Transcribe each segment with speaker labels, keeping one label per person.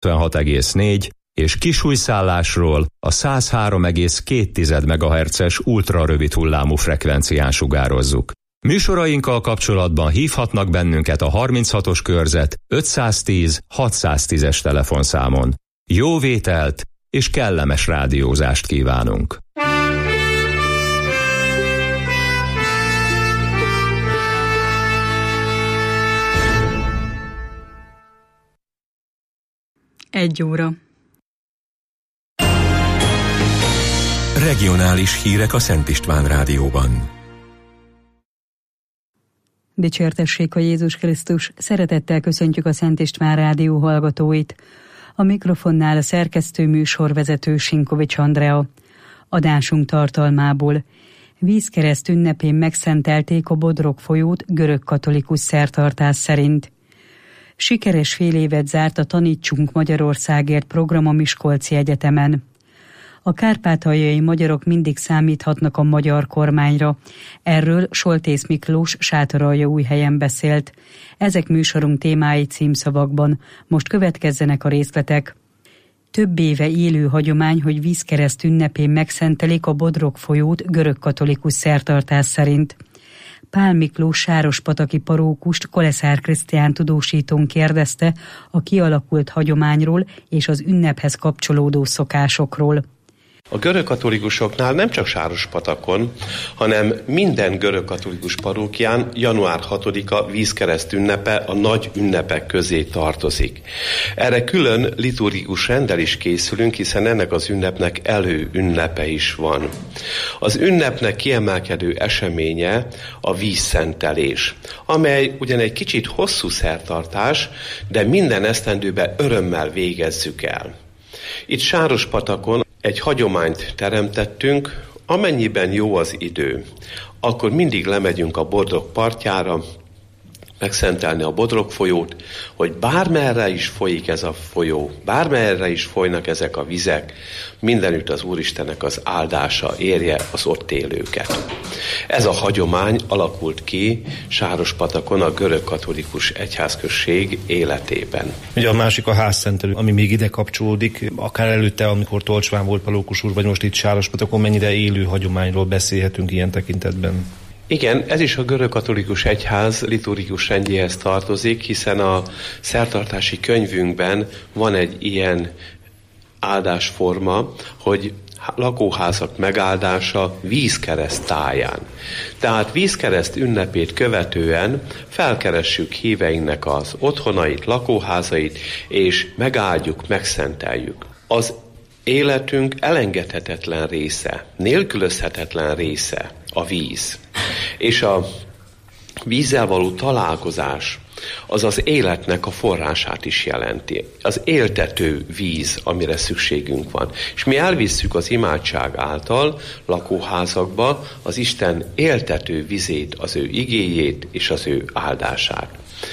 Speaker 1: 96,4 és kisújszállásról a 103,2 MHz-es ultrarövid hullámú frekvencián sugározzuk. Műsorainkkal kapcsolatban hívhatnak bennünket a 36-os körzet 510 610-es telefonszámon. Jó vételt és kellemes rádiózást kívánunk!
Speaker 2: Egy óra.
Speaker 3: Regionális hírek a Szent István Rádióban.
Speaker 2: Dicsértessék a Jézus Krisztus, szeretettel köszöntjük a Szent István Rádió hallgatóit. A mikrofonnál a szerkesztő műsorvezető Sinkovics Andrea. Adásunk tartalmából: vízkereszt ünnepén megszentelték a Bodrog folyót görög-katolikus szertartás szerint. Sikeres fél évet zárt a Tanítsunk Magyarországért program a Miskolci Egyetemen. A kárpátaljai magyarok mindig számíthatnak a magyar kormányra. Erről Soltész Miklós Sátoraljaújhelyen beszélt. Ezek műsorunk témái címszavakban. Most következzenek a részletek. Több éve élő hagyomány, hogy vízkereszt ünnepén megszentelik a Bodrog folyót görög-katolikus szertartás szerint. Pál Miklós sárospataki parókust Koleszár Krisztián tudósítón kérdezte a kialakult hagyományról és az ünnephez kapcsolódó szokásokról.
Speaker 4: A görögkatolikusoknál nem csak Sárospatakon, hanem minden görögkatolikus parókián január 6-a vízkereszt ünnepe a nagy ünnepek közé tartozik. Erre külön liturgikus renddel is készülünk, hiszen ennek az ünnepnek előünnepe is van. Az ünnepnek kiemelkedő eseménye a vízszentelés, amely ugyan egy kicsit hosszú szertartás, de minden esztendőben örömmel végezzük el. Itt Sárospatakon egy hagyományt teremtettünk, amennyiben jó az idő, akkor mindig lemegyünk a Bodrog partjára, megszentelni a Bodrog folyót, hogy bármerre is folyik ez a folyó, bármerre is folynak ezek a vizek, mindenütt az Úristennek az áldása érje az ott élőket. Ez a hagyomány alakult ki Sárospatakon a görögkatolikus egyházközség életében.
Speaker 5: Ugye a másik a házszentelő, ami még ide kapcsolódik, akár előtte, amikor Tolcsván volt Palókus úr, vagy most itt Sárospatakon, mennyire élő hagyományról beszélhetünk ilyen tekintetben?
Speaker 4: Igen, ez is a görögkatolikus egyház liturgikus rendjéhez tartozik, hiszen a szertartási könyvünkben van egy ilyen áldásforma, hogy lakóházak megáldása vízkereszt táján. Tehát vízkereszt ünnepét követően felkeressük híveinknek az otthonait, lakóházait, és megáldjuk, megszenteljük. Az életünk elengedhetetlen része, nélkülözhetetlen része a víz. És a vízzel való találkozás az az életnek a forrását is jelenti. Az éltető víz, amire szükségünk van. És mi elvisszük az imádság által lakóházakba az Isten éltető vizét, az ő igéjét és az ő áldását.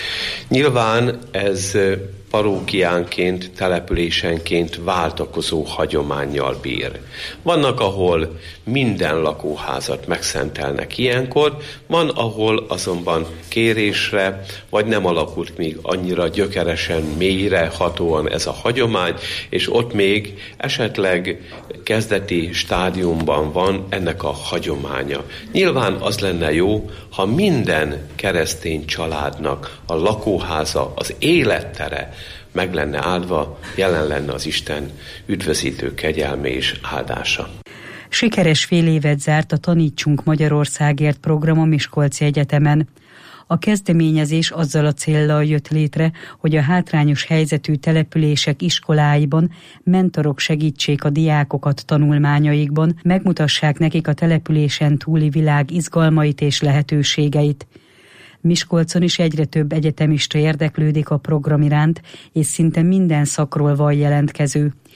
Speaker 4: Nyilván ez parókiánként, településenként váltakozó hagyománnyal bír. Vannak, ahol minden lakóházat megszentelnek ilyenkor, van, ahol azonban kérésre, vagy nem alakult még annyira gyökeresen, mélyre hatóan ez a hagyomány, és ott még esetleg kezdeti stádiumban van ennek a hagyománya. Nyilván az lenne jó, ha minden keresztény családnak a lakóháza, az élettere meg lenne áldva, jelen lenne az Isten üdvözítő kegyelme és áldása.
Speaker 2: Sikeres fél évet zárt a Tanítsunk Magyarországért program a Miskolci Egyetemen. A kezdeményezés azzal a céllal jött létre, hogy a hátrányos helyzetű települések iskoláiban mentorok segítsék a diákokat tanulmányaikban, megmutassák nekik a településen túli világ izgalmait és lehetőségeit. Miskolcon is egyre több egyetemista érdeklődik a program iránt, és szinte minden szakról van jelentkező.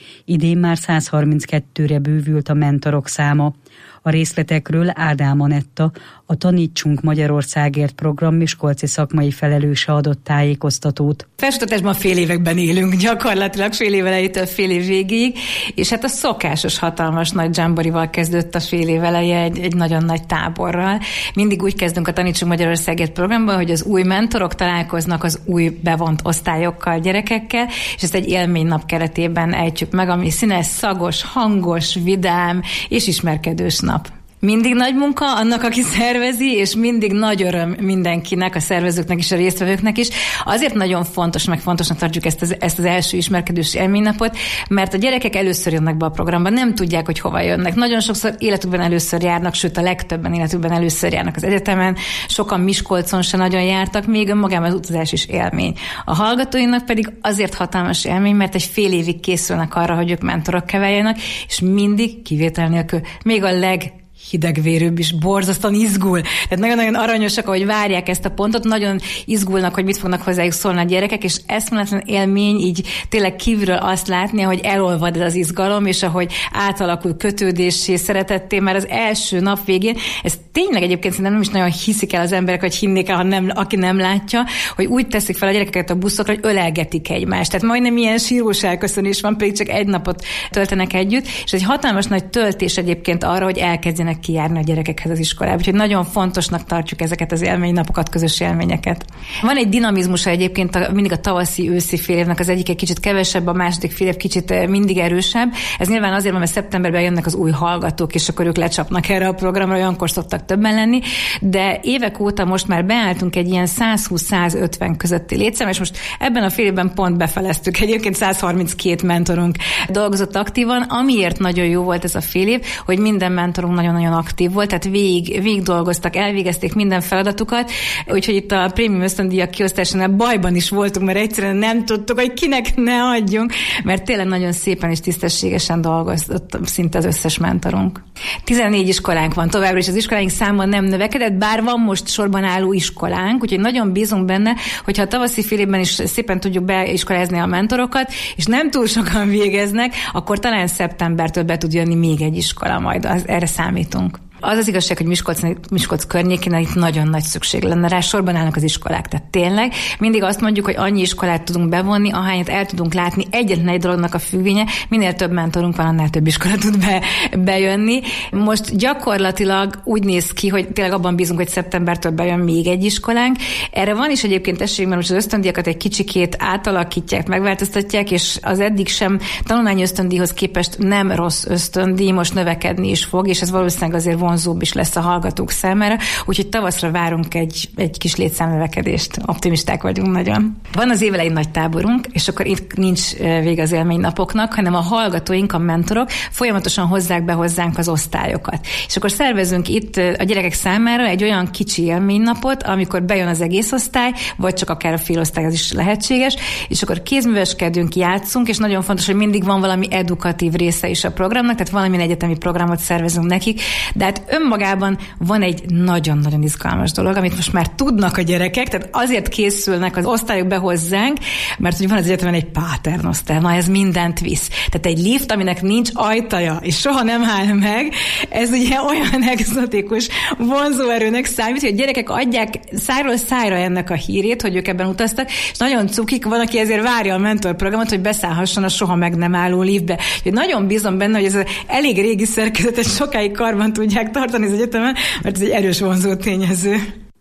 Speaker 2: Idén már 132-re bővült a mentorok száma. A részletekről Ádám Anetta, a Tanítsunk Magyarországért program miskolci szakmai felelőse adott tájékoztatót.
Speaker 6: Felsőoktatásban fél években élünk, gyakorlatilag fél év elejétől fél év végéig, és hát a szokásos hatalmas nagy dzsamborival kezdődött a fél év eleje egy nagyon nagy táborral. Mindig úgy kezdünk a Tanítsunk Magyarországért programban, hogy az új mentorok találkoznak az új bevont osztályokkal, gyerekekkel, és ezt egy élménynap keretében ejtjük meg, ami színes, szagos, hangos, vidám és ismerkedős nap. Mindig nagy munka annak, aki szervezi, és mindig nagy öröm mindenkinek, a szervezőknek és a résztvevőknek is. Azért nagyon fontos, meg fontosnak tartjuk ezt az első ismerkedős élménynapot, mert a gyerekek először jönnek be a programba, nem tudják, hogy hova jönnek. Nagyon sokszor életükben először járnak, sőt a legtöbben életükben először járnak az egyetemen, sokan Miskolcon se nagyon jártak, még önmagában az utazás is élmény. A hallgatóinak pedig azért hatalmas élmény, mert egy fél évig készülnek arra, hogy ők mentorokká váljanak, és mindig kivétel nélkül, még a hidegvérűbb is borzasztóan izgul. Tehát nagyon-nagyon aranyosak, ahogy várják ezt a pontot, nagyon izgulnak, hogy mit fognak hozzájuk szólni a gyerekek, és eszméletlen élmény így tényleg kívülről azt látni, ahogy elolvad ez az izgalom, és ahogy átalakul kötődéssé, szeretetté már az első nap végén. Ez tényleg egyébként szerintem nem is nagyon hiszik el az emberek, vagy hinnék el, aki nem látja, hogy úgy teszik fel a gyerekeket a buszokra, hogy ölelgetik egymást. Tehát majdnem ilyen sírós elköszönés van, pedig csak egy napot töltenek együtt, és egy hatalmas nagy töltés egyébként arra, hogy elkezdjenek kijárni a gyerekekhez az iskolába. Úgyhogy nagyon fontosnak tartjuk ezeket az élménynapokat, közös élményeket. Van egy dinamizmusa egyébként mindig a tavaszi-őszi fél évnek, az egyik egy kicsit kevesebb, a második fél év kicsit mindig erősebb. Ez nyilván azért, mert szeptemberben jönnek az új hallgatók, és akkor ők lecsapnak erre a programra, olyankor szoktak többen lenni, de évek óta most már beálltunk egy ilyen 120-150 közötti létszám, és most ebben a fél évben pont befeleztük. Egyébként 132 mentorunk dolgozott aktívan, amiért nagyon jó volt ez a fél év, hogy minden mentorunk nagyon-nagyon aktív volt, tehát végig dolgoztak, elvégezték minden feladatukat, úgyhogy itt a prémium ösztöndíjak kiosztásánál bajban is voltunk, mert egyszerűen nem tudtuk, hogy kinek ne adjunk, mert tényleg nagyon szépen és tisztességesen dolgozott szinte az összes mentorunk. 14 iskolánk van továbbra is, az iskoláink száma nem növekedett, bár van most sorban álló iskolánk, úgyhogy nagyon bízunk benne, hogyha a tavaszi fél évben is szépen tudjuk beiskolázni a mentorokat, és nem túl sokan végeznek, akkor talán szeptembertől be tud jönni még egy iskola, majd erre számítunk. Az az igazság, hogy Miskolc környékén itt nagyon nagy szükség lenne rá, sorban állnak az iskolák. Tehát tényleg mindig azt mondjuk, hogy annyi iskolát tudunk bevonni, ahányat el tudunk látni, egyetlen egy dolognak a függvénye, minél több mentorunk van, annál több iskola tud bejönni. Most gyakorlatilag úgy néz ki, hogy tényleg abban bízunk, hogy szeptembertől bejön még egy iskolánk. Erre van is egyébként esély, mert most az ösztöndíjakat egy kicsikét átalakítják, megváltoztatják, és az eddig sem tanulmányi ösztöndíjhoz képest nem rossz ösztöndíj, most növekedni is fog, és ez valószínűleg azért vonzóbb is lesz a hallgatók számára, úgyhogy tavaszra várunk egy kis létszámnövekedést. Optimisták vagyunk nagyon. Van az évelején nagy táborunk, és akkor itt nincs vége az élménynapoknak, hanem a hallgatóink, a mentorok folyamatosan hozzák be hozzánk az osztályokat. És akkor szervezünk itt a gyerekek számára egy olyan kicsi élménynapot, amikor bejön az egész osztály, vagy csak akár a fél osztály, az is lehetséges, és akkor kézműveskedünk, játszunk, és nagyon fontos, hogy mindig van valami edukatív része is a programnak, tehát valamilyen egyetemi programot szervezünk nekik, de hát önmagában van egy nagyon-nagyon izgalmas dolog, amit most már tudnak a gyerekek, tehát azért készülnek az osztályok be hozzánk, mert hogy van az egyetemen egy paternosztály, na ez mindent visz. Tehát egy lift, aminek nincs ajtaja, és soha nem áll meg, ez ugye olyan egzotikus vonzóerőnek számít, hogy a gyerekek adják szájról szájra ennek a hírét, hogy ők ebben utaztak, és nagyon cukik, van, aki ezért várja a mentorprogramot, hogy beszállhasson a soha meg nem álló liftbe. Úgyhogy nagyon bízom benne, hogy ez az elég régi szerkezetet sokáig karban tudják tartani az egyetemen, mert ez egy erős vonzó tényező.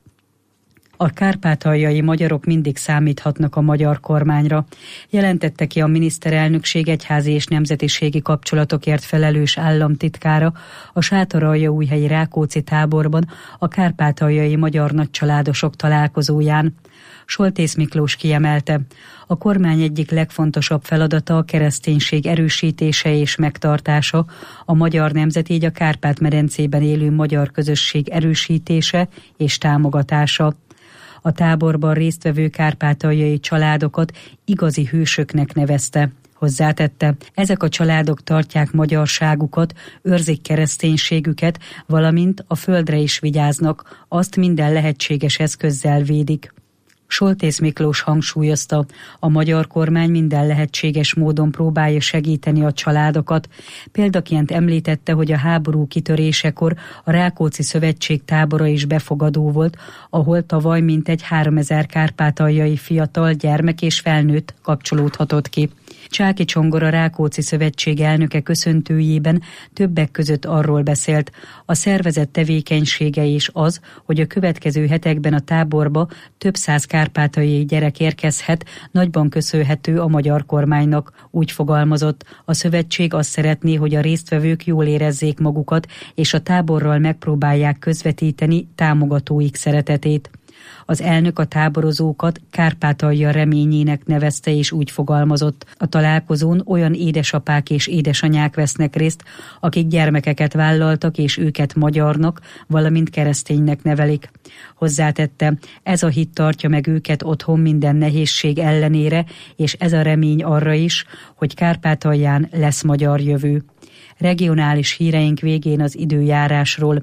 Speaker 2: A kárpátaljai magyarok mindig számíthatnak a magyar kormányra, jelentette ki a miniszterelnökség egyházi és nemzetiségi kapcsolatokért felelős államtitkára a Sátoraljaújhelyi Rákóczi táborban a kárpátaljai magyar nagycsaládosok találkozóján. Soltész Miklós kiemelte, a kormány egyik legfontosabb feladata a kereszténység erősítése és megtartása, a magyar nemzet, így a Kárpát-medencében élő magyar közösség erősítése és támogatása. A táborban résztvevő kárpátaljai családokat igazi hősöknek nevezte. Hozzátette, ezek a családok tartják magyarságukat, őrzik kereszténységüket, valamint a földre is vigyáznak, azt minden lehetséges eszközzel védik. Soltész Miklós hangsúlyozta, a magyar kormány minden lehetséges módon próbálja segíteni a családokat. Példaként említette, hogy a háború kitörésekor a Rákóczi Szövetség tábora is befogadó volt, ahol tavaly mintegy 3000 kárpátaljai fiatal, gyermek és felnőtt kapcsolódhatott ki. Csáky Csongor, a Rákóczi Szövetség elnöke köszöntőjében többek között arról beszélt, a szervezet tevékenysége és az, hogy a következő hetekben a táborba több száz kárpátaljai gyerek érkezhet, nagyban köszönhető a magyar kormánynak. Úgy fogalmazott, a szövetség azt szeretné, hogy a résztvevők jól érezzék magukat, és a táborral megpróbálják közvetíteni támogatóik szeretetét. Az elnök a táborozókat Kárpátalja reményének nevezte, és úgy fogalmazott. A találkozón olyan édesapák és édesanyák vesznek részt, akik gyermekeket vállaltak, és őket magyarnak, valamint kereszténynek nevelik. Hozzátette, ez a hit tartja meg őket otthon minden nehézség ellenére, és ez a remény arra is, hogy Kárpátalján lesz magyar jövő. Regionális híreink végén az időjárásról.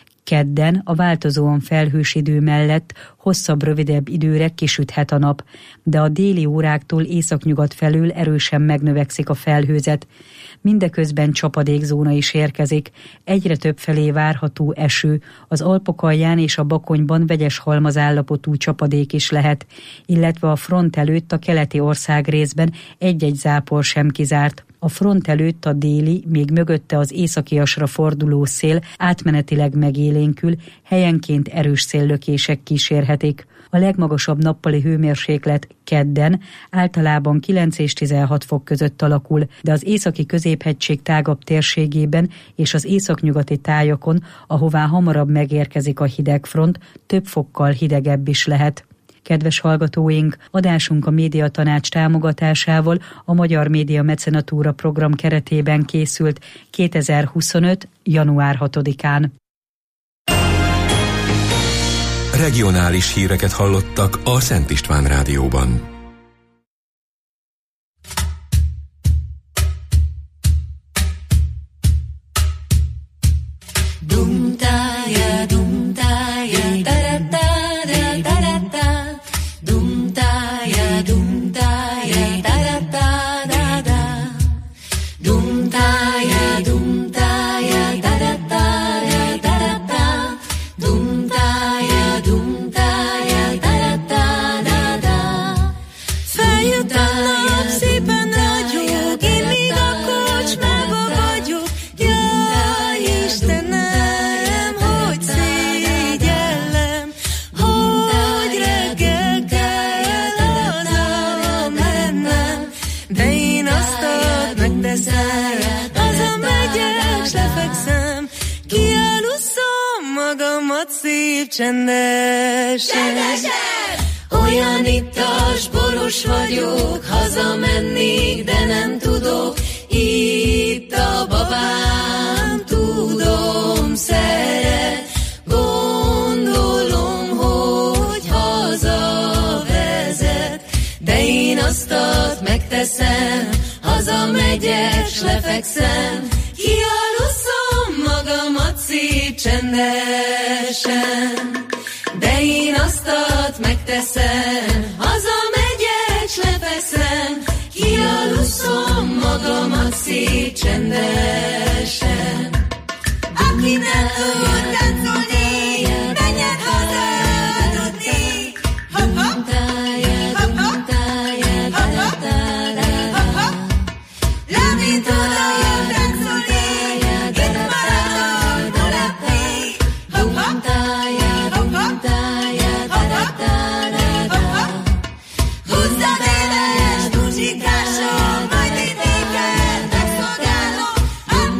Speaker 2: Kedden a változóan felhős idő mellett hosszabb-rövidebb időre kisüthet a nap, de a déli óráktól északnyugat felől erősen megnövekszik a felhőzet. Mindeközben csapadékzóna is érkezik, egyre többfelé várható eső, az Alpok alján és a Bakonyban vegyes halmazállapotú csapadék is lehet, illetve a front előtt a keleti országrészben egy-egy zápor sem kizárt. A front előtt a déli, még mögötte az északiasra forduló szél átmenetileg megélénkül, helyenként erős széllökések kísérhetik. A legmagasabb nappali hőmérséklet kedden általában 9 és 16 fok között alakul, de az északi középhegység tágabb térségében és az északnyugati tájakon, ahová hamarabb megérkezik a hidegfront, több fokkal hidegebb is lehet. Kedves hallgatóink, adásunk a Médiatanács támogatásával a Magyar Média Mecenatúra program keretében készült 2025. január 6-án.
Speaker 3: Regionális híreket hallottak a Szent István Rádióban.
Speaker 7: Csendesen. Olyan ittas, boros vagyok, hazamennék, de nem tudok. Itt a babám, tudom, szeret. Gondolom, hogy hazavezet, de én aztat megteszem, hazamegyek, s lefekszem. Kialuszom magamat szép csendesen, de én aztat megteszem, hazamegyek, s lefeszem, kialuszom magamat szép csendesen. Aki nem tud táncolni, menjen haza aludni. Hopp-hopp, hopp-hopp, hopp-hopp, hopp-hopp. Lábin tudom táncolni, itt maradok mulatni. Hopp-hopp, húzzad éles, muzsikásom, majd én néked megszolgálom. Hopp,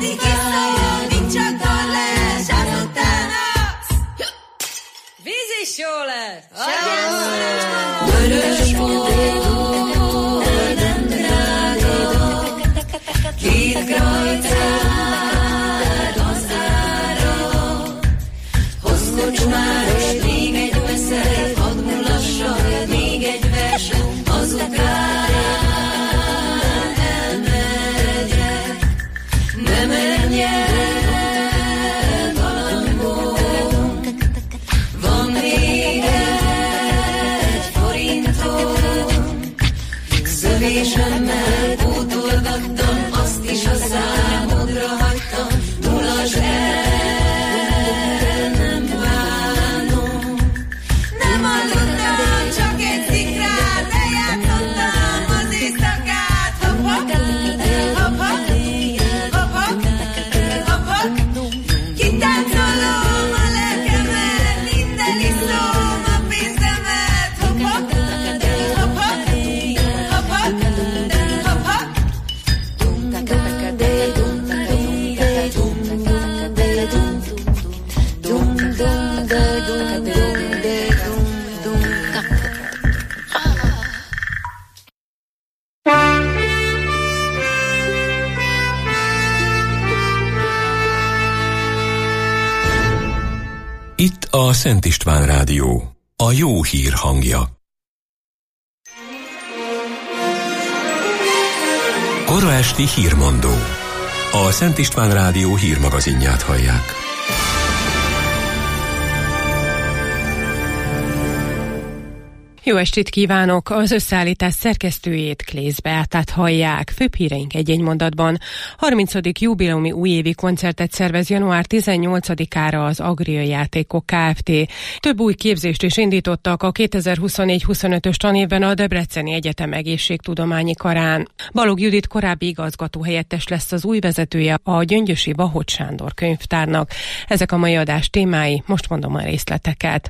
Speaker 3: A Szent István Rádió, a jó hír hangja. Kora esti hírmondó. A Szent István Rádió hírmagazinját hallják.
Speaker 8: Jó estét kívánok! Az összeállítás szerkesztőjét, Klész Beátát hallják. Főbb híreink egy mondatban. 30. jubileumi újévi koncertet szervez január 18-ára az Agria Játékok Kft. Több új képzést is indítottak a 2024-25-ös tanévben a Debreceni Egyetem Egészségtudományi Karán. Balogh Judit korábbi igazgatóhelyettes lesz az új vezetője a Gyöngyösi Vahot Sándor könyvtárnak. Ezek a mai adás témái, most mondom a részleteket.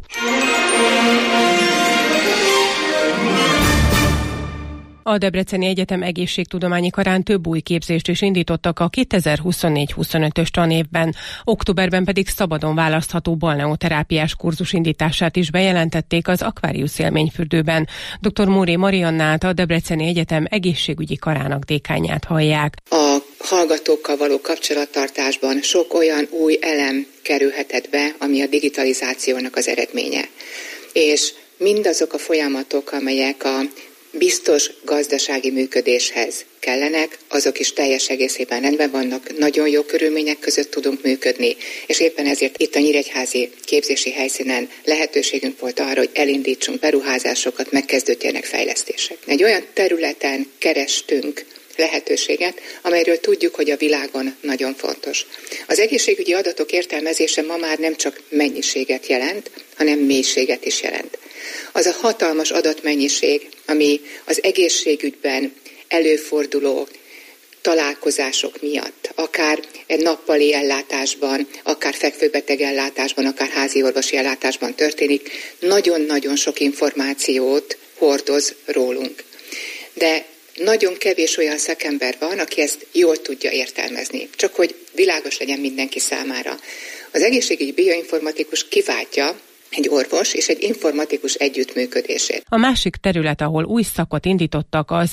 Speaker 8: A Debreceni Egyetem Egészségtudományi Karán több új képzést is indítottak a 2024-25-ös tanévben. Októberben pedig szabadon választható balneoterápiás kurzus indítását is bejelentették az Aquarius élményfürdőben. Dr. Móré Mariannát, a Debreceni Egyetem Egészségügyi Karának dékánját hallják.
Speaker 9: A hallgatókkal való kapcsolattartásban sok olyan új elem kerülhetett be, ami a digitalizációnak az eredménye. És mindazok a folyamatok, amelyek a biztos gazdasági működéshez kellenek, azok is teljes egészében rendben vannak, nagyon jó körülmények között tudunk működni, és éppen ezért itt a nyíregyházi képzési helyszínen lehetőségünk volt arra, hogy elindítsunk beruházásokat, megkezdődjenek fejlesztések. Egy olyan területen kerestünk lehetőséget, amelyről tudjuk, hogy a világon nagyon fontos. Az egészségügyi adatok értelmezése ma már nem csak mennyiséget jelent, hanem mélységet is jelent. Az a hatalmas adatmennyiség, ami az egészségügyben előforduló találkozások miatt, akár egy nappali ellátásban, akár fekvőbeteg ellátásban, akár házi orvosi ellátásban történik, nagyon-nagyon sok információt hordoz rólunk. De nagyon kevés olyan szakember van, aki ezt jól tudja értelmezni, csak hogy világos legyen mindenki számára. Az egészségügyi bioinformatikus kiváltja egy orvos és egy informatikus együttműködését.
Speaker 8: A másik terület, ahol új szakot indítottak, az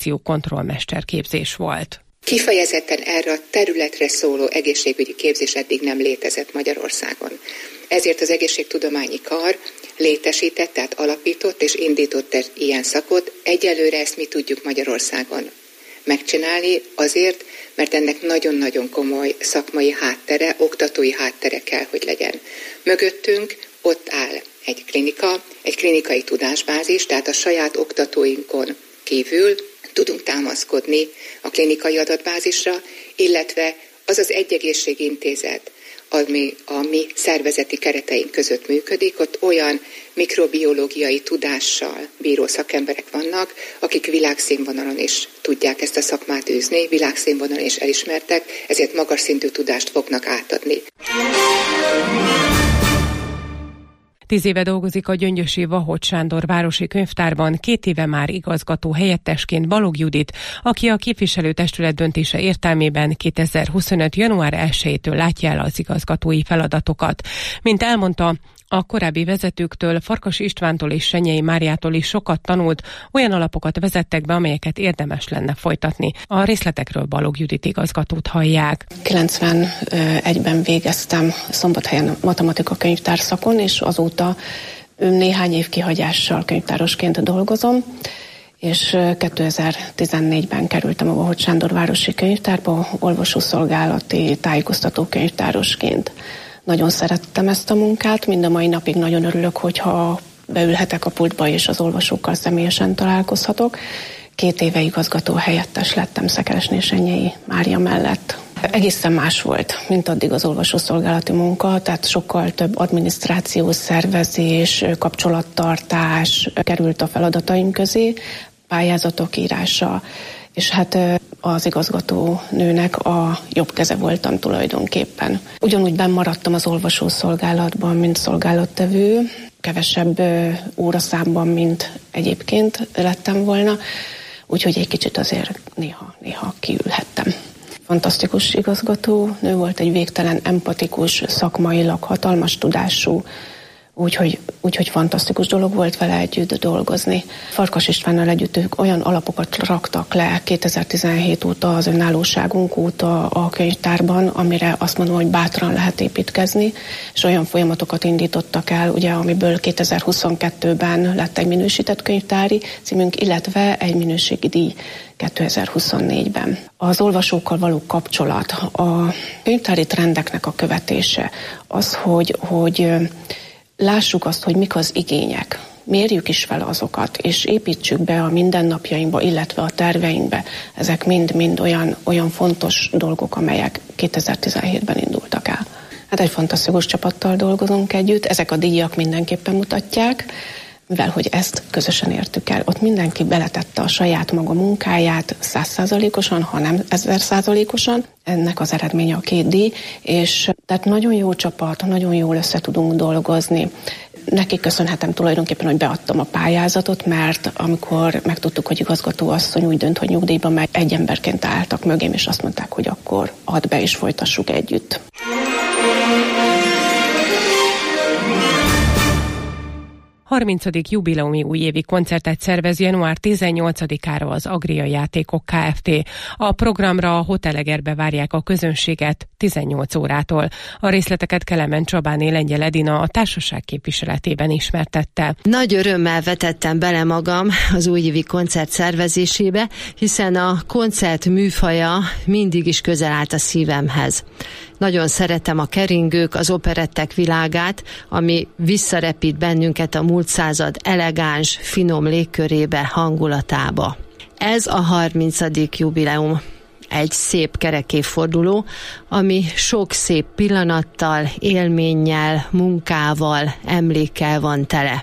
Speaker 8: infekciókontrollmesterképzés volt.
Speaker 9: Kifejezetten erre a területre szóló egészségügyi képzés eddig nem létezett Magyarországon. Ezért az Egészségtudományi Kar létesített, tehát alapított és indított egy ilyen szakot. Egyelőre ezt mi tudjuk Magyarországon megcsinálni azért, mert ennek nagyon-nagyon komoly szakmai háttere, oktatói háttere kell, hogy legyen. Mögöttünk ott áll egy klinika, egy klinikai tudásbázis, tehát a saját oktatóinkon kívül tudunk támaszkodni a klinikai adatbázisra, illetve az az egyegészségintézet, ami a mi szervezeti kereteink között működik, ott olyan mikrobiológiai tudással bíró szakemberek vannak, akik világszínvonalon is tudják ezt a szakmát űzni, világszínvonalon is elismertek, ezért magas szintű tudást fognak átadni.
Speaker 8: 10 éve dolgozik a Gyöngyösi Vahot Sándor városi könyvtárban, 2 éve már igazgató helyettesként Balogh Judit, aki a képviselőtestület döntése értelmében 2025. január 1-től látja el az igazgatói feladatokat. Mint elmondta, a korábbi vezetőktől, Farkas Istvántól és Senyei Máriától is sokat tanult, olyan alapokat vezettek be, amelyeket érdemes lenne folytatni. A részletekről Balogh Judit igazgatót hallják.
Speaker 10: 91-ben végeztem Szombathelyen matematika könyvtár szakon, és azóta néhány év kihagyással könyvtárosként dolgozom, és 2014-ben kerültem a Vahot Sándor városi könyvtárba, orvosuszolgálati tájékoztató könyvtárosként. Nagyon szerettem ezt a munkát, mind a mai napig nagyon örülök, hogyha beülhetek a pultba és az olvasókkal személyesen találkozhatok. 2 éve igazgató helyettes lettem Szekeresné Senyei Mária mellett. Egészen más volt, mint addig az olvasószolgálati munka, tehát sokkal több adminisztráció, szervezés, kapcsolattartás került a feladataim közé, pályázatok írása, és hát az igazgató nőnek a jobb keze voltam tulajdonképpen. Ugyanúgy bennmaradtam az olvasószolgálatban, mint szolgálattevő, kevesebb óraszámban, mint egyébként lettem volna, úgyhogy egy kicsit azért néha kiülhettem. Fantasztikus igazgató nő volt, egy végtelen empatikus, szakmailag hatalmas tudású, Úgyhogy fantasztikus dolog volt vele együtt dolgozni. Farkas Istvánnal együtt ők olyan alapokat raktak le 2017 óta, az önállóságunk óta a könyvtárban, amire azt mondom, hogy bátran lehet építkezni, és olyan folyamatokat indítottak el, ugye, amiből 2022-ben lett egy minősített könyvtári címünk, illetve egy minőségi díj 2024-ben. Az olvasókkal való kapcsolat, a könyvtári trendeknek a követése, az, hogy lássuk azt, hogy mik az igények, mérjük is fel azokat, és építsük be a mindennapjainkba, illetve a terveinkbe. Ezek mind-mind olyan fontos dolgok, amelyek 2017-ben indultak el. Hát egy fantasztikus csapattal dolgozunk együtt, ezek a díjak mindenképpen mutatják, mivel hogy ezt közösen értük el. Ott mindenki beletette a saját maga munkáját 100%-osan, ha nem 1000%-osan. Ennek az eredménye a 2 díj, és tehát nagyon jó csapat, nagyon jól össze tudunk dolgozni. Neki köszönhetem tulajdonképpen, hogy beadtam a pályázatot, mert amikor megtudtuk, hogy igazgatóasszony úgy dönt, hogy nyugdíjba megy, egy emberként álltak mögém, és azt mondták, hogy akkor add be és folytassuk együtt.
Speaker 8: A 30. jubileumi újévi koncertet szervez január 18-ára az Agria Játékok Kft. A programra a Hotelegerbe várják a közönséget 18 órától. A részleteket Kelemen Csabáné Lengyel Edina a társaság képviseletében ismertette.
Speaker 11: Nagy örömmel vetettem bele magam az újévi koncert szervezésébe, hiszen a koncert műfaja mindig is közel állt a szívemhez. Nagyon szeretem a keringők, az operettek világát, ami visszarepít bennünket a múlt század elegáns, finom légkörébe, hangulatába. Ez a 30. jubileum. Egy szép kerek évforduló, ami sok szép pillanattal, élménnyel, munkával, emlékkel van tele.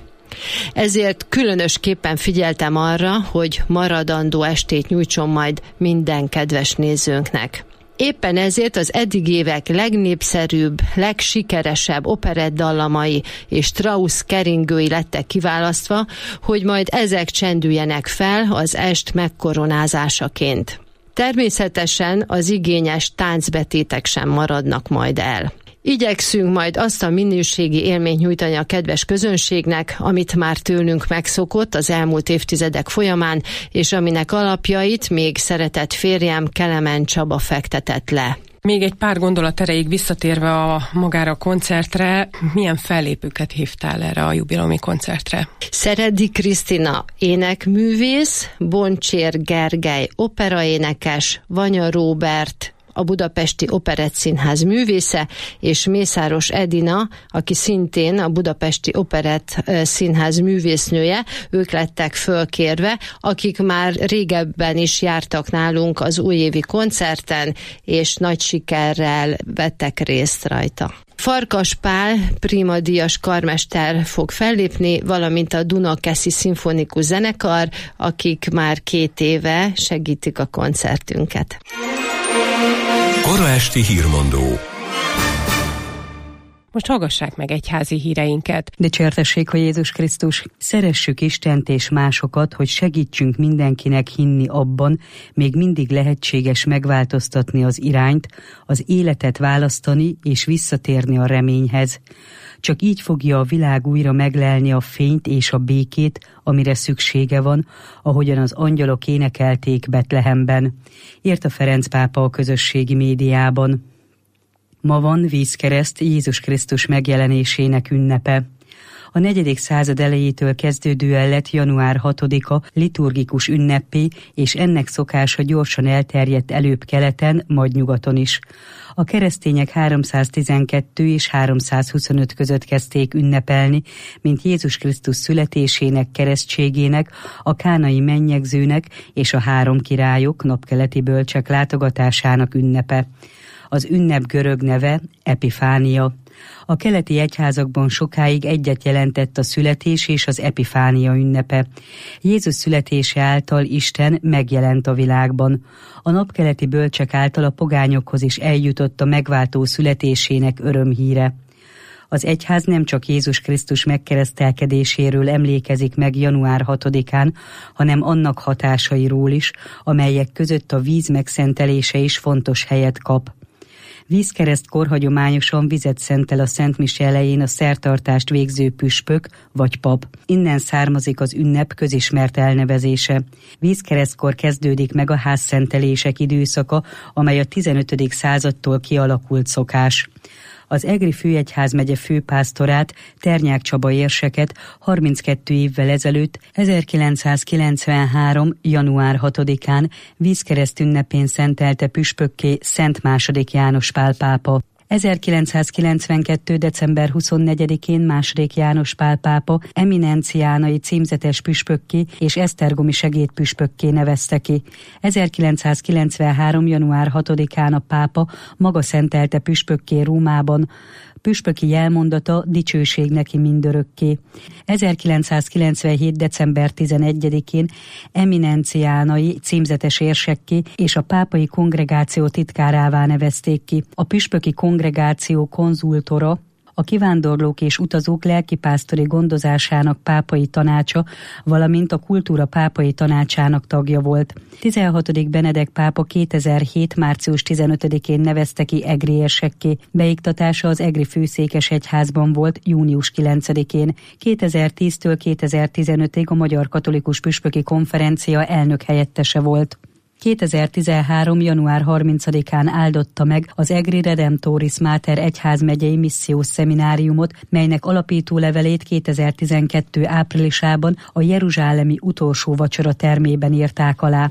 Speaker 11: Ezért különösképpen figyeltem arra, hogy maradandó estét nyújtson majd minden kedves nézőnknek. Éppen ezért az eddig évek legnépszerűbb, legsikeresebb operettdallamai és Strauss keringői lettek kiválasztva, hogy majd ezek csendüljenek fel az est megkoronázásaként. Természetesen az igényes táncbetétek sem maradnak majd el. Igyekszünk majd azt a minőségi élményt nyújtani a kedves közönségnek, amit már tőlünk megszokott az elmúlt évtizedek folyamán, és aminek alapjait még szeretett férjem Kelemen Csaba fektetett le.
Speaker 8: Még egy pár gondolat erejéig visszatérve magára a koncertre, milyen fellépőket hívtál erre a jubileumi koncertre?
Speaker 11: Szeredi Krisztina énekművész, Boncsér Gergely operaénekes, Vanya Róbert a Budapesti Operettszínház művésze, és Mészáros Edina, aki szintén a Budapesti Operettszínház művésznője, ők lettek fölkérve, akik már régebben is jártak nálunk az újévi koncerten, és nagy sikerrel vettek részt rajta. Farkas Pál primadíjas karmester fog fellépni, valamint a Dunakeszi Szimfonikus Zenekar, akik már 2 éve segítik a koncertünket.
Speaker 3: Kora esti hírmondó.
Speaker 8: Most hallgassák meg egyházi híreinket.
Speaker 2: Dicsértessék a Jézus Krisztus, szeressük Istent és másokat, hogy segítsünk mindenkinek hinni abban, még mindig lehetséges megváltoztatni az irányt, az életet választani és visszatérni a reményhez. Csak így fogja a világ újra meglelni a fényt és a békét, amire szüksége van, ahogyan az angyalok énekelték Betlehemben, írta Ferenc pápa a közösségi médiában. Ma van vízkereszt, Jézus Krisztus megjelenésének ünnepe. A 4. század elejétől kezdődően lett január 6-a liturgikus ünnepé, és ennek szokása gyorsan elterjedt előbb keleten, majd nyugaton is. A keresztények 312 és 325 között kezdték ünnepelni, mint Jézus Krisztus születésének, keresztségének, a kánai mennyegzőnek és a 3 királyok napkeleti bölcsek látogatásának ünnepe. Az ünnep görög neve Epifánia. A keleti egyházakban sokáig egyet jelentett a születés és az Epifánia ünnepe. Jézus születése által Isten megjelent a világban. A napkeleti bölcsek által a pogányokhoz is eljutott a megváltó születésének örömhíre. Az egyház nem csak Jézus Krisztus megkeresztelkedéséről emlékezik meg január 6-án, hanem annak hatásairól is, amelyek között a víz megszentelése is fontos helyet kap. Vízkeresztkor hagyományosan vizet szentel a szentmise elején a szertartást végző püspök vagy pap. Innen származik az ünnep közismert elnevezése. Vízkeresztkor kezdődik meg a házszentelések időszaka, amely a 15. századtól kialakult szokás. Az Egri főegyházmegye főpásztorát, Ternyák Csaba érseket 32 évvel ezelőtt, 1993. január 6-án vízkereszt ünnepén szentelte püspökké Szent II. János Pál pápa. 1992. december 24-én II. János Pál pápa eminenciánai címzetes püspökké és esztergomi segédpüspökké nevezte ki. 1993. január 6-án a pápa maga szentelte püspökké Rómában. Püspöki jelmondata dicsőség neki mindörökké. 1997. december 11-én eminenciánai címzetes érsekké és a pápai kongregáció titkárává nevezték ki. A püspöki kongregáció konzultora, a kivándorlók és utazók lelkipásztori gondozásának pápai tanácsa, valamint a kultúra pápai tanácsának tagja volt. 16. Benedek pápa 2007. március 15-én nevezte ki egri érsekké. Beiktatása az egri főszékesegyházban volt június 9-én. 2010-től 2015-ig a Magyar Katolikus Püspöki Konferencia elnök helyettese volt. 2013. január 30-án áldotta meg az Egri Redemptoris Mater egyházmegyei missziós szemináriumot, melynek alapító levelét 2012. áprilisában a jeruzsálemi utolsó vacsora termében írták alá.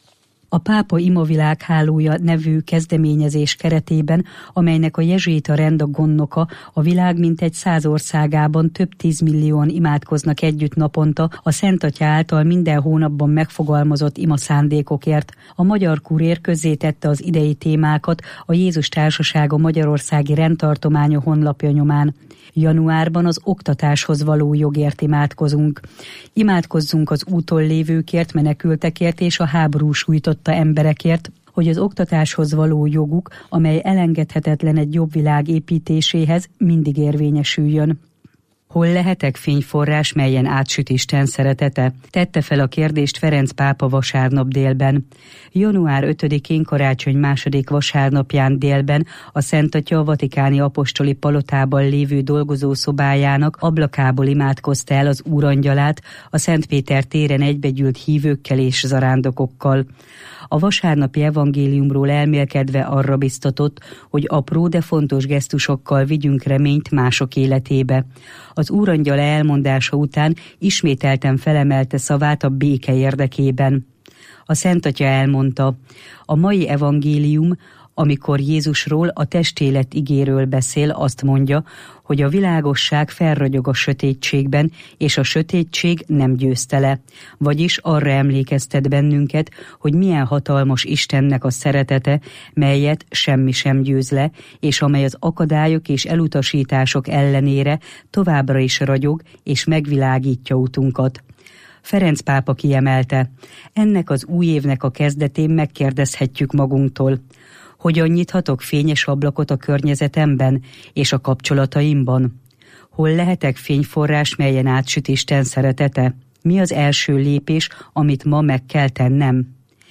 Speaker 2: A Pápa Imavilág hálója nevű kezdeményezés keretében, amelynek a jezsuita rend a gondnoka, a világ mintegy 100 országában több 10 millióan imádkoznak együtt naponta a Szent Atya által minden hónapban megfogalmazott imaszándékokért. A Magyar Kurér közzétette az idei témákat a Jézus Társasága Magyarországi Rendtartománya honlapja nyomán. Januárban az oktatáshoz való jogért imádkozunk. Imádkozzunk az úton lévőkért, menekültekért és a háború sújtotta emberekért, hogy az oktatáshoz való joguk, amely elengedhetetlen egy jobb világ építéséhez, mindig érvényesüljön. Hol lehetek fényforrás, melyen átsüt Isten szeretete? Tette fel a kérdést Ferenc pápa vasárnap délben. Január 5-én karácsony második vasárnapján délben a Szent Atya a vatikáni apostoli palotában lévő dolgozószobájának ablakából imádkozta el az Úrangyalát a Szent Péter téren egybegyűlt hívőkkel és zarándokokkal. A vasárnapi evangéliumról elmélkedve arra biztatott, hogy apró, de fontos gesztusokkal vigyünk reményt mások életébe. Az Úrangyala elmondása után ismételten felemelte szavát a béke érdekében. A Szent Atya elmondta, a mai evangélium, amikor Jézusról, a testélet igéről beszél, azt mondja, hogy a világosság felragyog a sötétségben, és a sötétség nem győzte le. Vagyis arra emlékeztet bennünket, hogy milyen hatalmas Istennek a szeretete, melyet semmi sem győz le, és amely az akadályok és elutasítások ellenére továbbra is ragyog, és megvilágítja utunkat. Ferenc pápa kiemelte, ennek az új évnek a kezdetén megkérdezhetjük magunktól, hogyan nyithatok fényes ablakot a környezetemben és a kapcsolataimban? Hol lehetek fényforrás, melyen átsüt Isten szeretete? Mi az első lépés, amit ma meg kell tennem?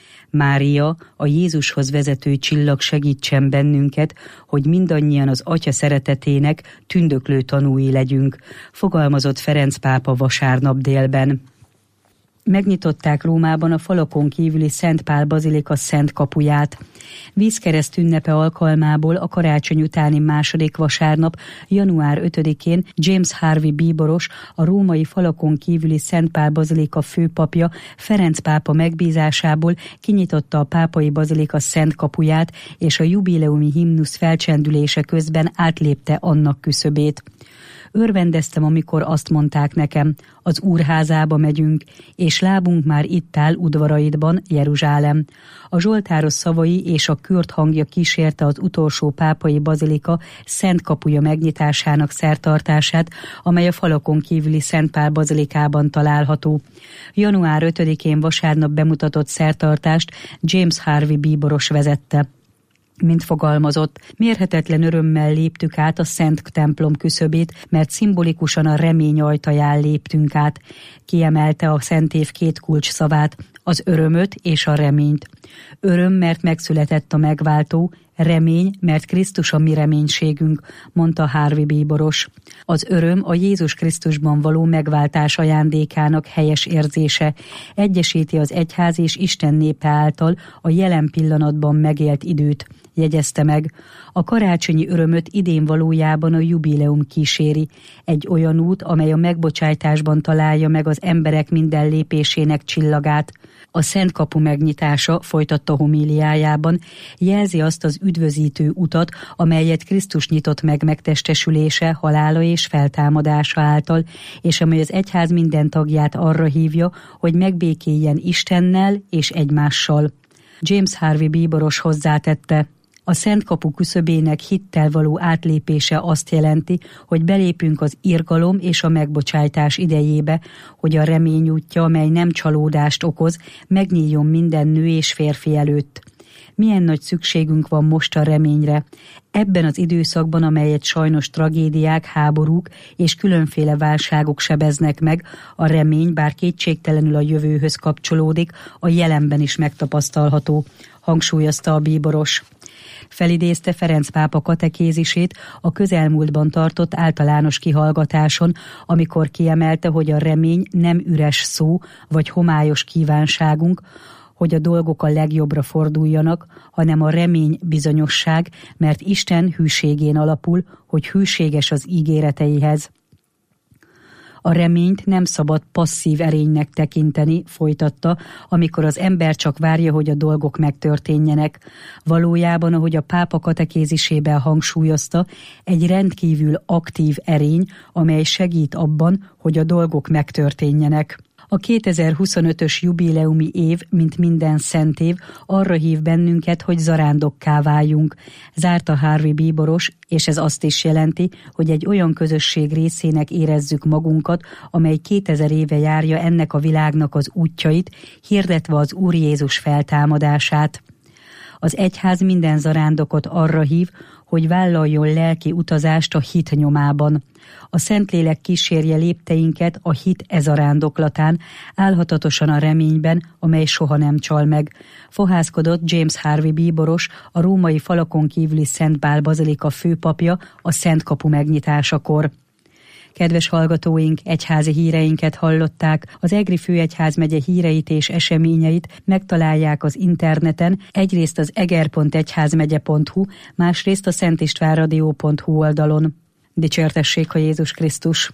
Speaker 2: Mária, a Jézushoz vezető csillag segítsen bennünket, hogy mindannyian az Atya szeretetének tündöklő tanúi legyünk, fogalmazott Ferenc pápa vasárnap délben. Megnyitották Rómában a falakon kívüli Szent Pál bazilika szent kapuját. Vízkereszt ünnepe alkalmából a karácsony utáni második vasárnap, január 5-én James Harvey bíboros, a római falakon kívüli Szent Pál bazilika főpapja Ferenc pápa megbízásából kinyitotta a pápai bazilika szent kapuját, és a jubileumi himnusz felcsendülése közben átlépte annak küszöbét. Örvendeztem, amikor azt mondták nekem, az Úrházába megyünk, és lábunk már itt áll udvaraidban, Jeruzsálem. A zsoltáros szavai és a kürt hangja kísérte az utolsó pápai bazilika szent kapuja megnyitásának szertartását, amely a falakon kívüli Szent Pál bazilikában található. Január 5-én vasárnap bemutatott szertartást James Harvey bíboros vezette. Mint fogalmazott, mérhetetlen örömmel léptük át a Szent templom küszöbét, mert szimbolikusan a remény ajtaján léptünk át. Kiemelte a Szent év két kulcs szavát, az örömöt és a reményt. Öröm, mert megszületett a megváltó, Remény, mert Krisztus a mi reménységünk, mondta Harvey bíboros. Az öröm a Jézus Krisztusban való megváltás ajándékának helyes érzése, egyesíti az egyház és Isten népe által a jelen pillanatban megélt időt, jegyezte meg. A karácsonyi örömöt idén valójában a jubileum kíséri, egy olyan út, amely a megbocsájtásban találja meg az emberek minden lépésének csillagát. A Szent Kapu megnyitása, folytatta homíliájában, jelzi azt az üdvözítő utat, amelyet Krisztus nyitott meg megtestesülése, halála és feltámadása által, és amely az egyház minden tagját arra hívja, hogy megbékéljen Istennel és egymással. James Harvey bíboros hozzátette: a Szent Kapu küszöbének hittel való átlépése azt jelenti, hogy belépünk az irgalom és a megbocsájtás idejébe, hogy a remény útja, amely nem csalódást okoz, megnyíljon minden nő és férfi előtt. Milyen nagy szükségünk van most a reményre. Ebben az időszakban, amelyet sajnos tragédiák, háborúk és különféle válságok sebeznek meg, a remény, bár kétségtelenül a jövőhöz kapcsolódik, a jelenben is megtapasztalható, hangsúlyozta a bíboros. Felidézte Ferenc pápa katekézisét a közelmúltban tartott általános kihallgatáson, amikor kiemelte, hogy a remény nem üres szó vagy homályos kívánságunk, hogy a dolgok a legjobbra forduljanak, hanem a remény bizonyosság, mert Isten hűségén alapul, hogy hűséges az ígéreteihez. A reményt nem szabad passzív erénynek tekinteni, folytatta, amikor az ember csak várja, hogy a dolgok megtörténjenek. Valójában, ahogy a pápa katekézisében hangsúlyozta, egy rendkívül aktív erény, amely segít abban, hogy a dolgok megtörténjenek. A 2025-ös jubileumi év, mint minden szent év, arra hív bennünket, hogy zarándokká váljunk. Zárta Harvey bíboros, és ez azt is jelenti, hogy egy olyan közösség részének érezzük magunkat, amely 2000 éve járja ennek a világnak az útjait, hirdetve az Úr Jézus feltámadását. Az egyház minden zarándokot arra hív, hogy vállaljon lelki utazást a hit nyomában. A Szentlélek kísérje lépteinket a hit ezarándoklatán, állhatatosan a reményben, amely soha nem csal meg. Fohászkodott James Harvey bíboros, a római falakon kívüli Szent Pál bazilika főpapja a Szent Kapu megnyitásakor. Kedves hallgatóink, egyházi híreinket hallották. Az Egri főegyházmegye híreit és eseményeit megtalálják az interneten, egyrészt az eger.egyházmegye.hu, másrészt a szentistvánradio.hu oldalon. Dicsértessék a Jézus Krisztus!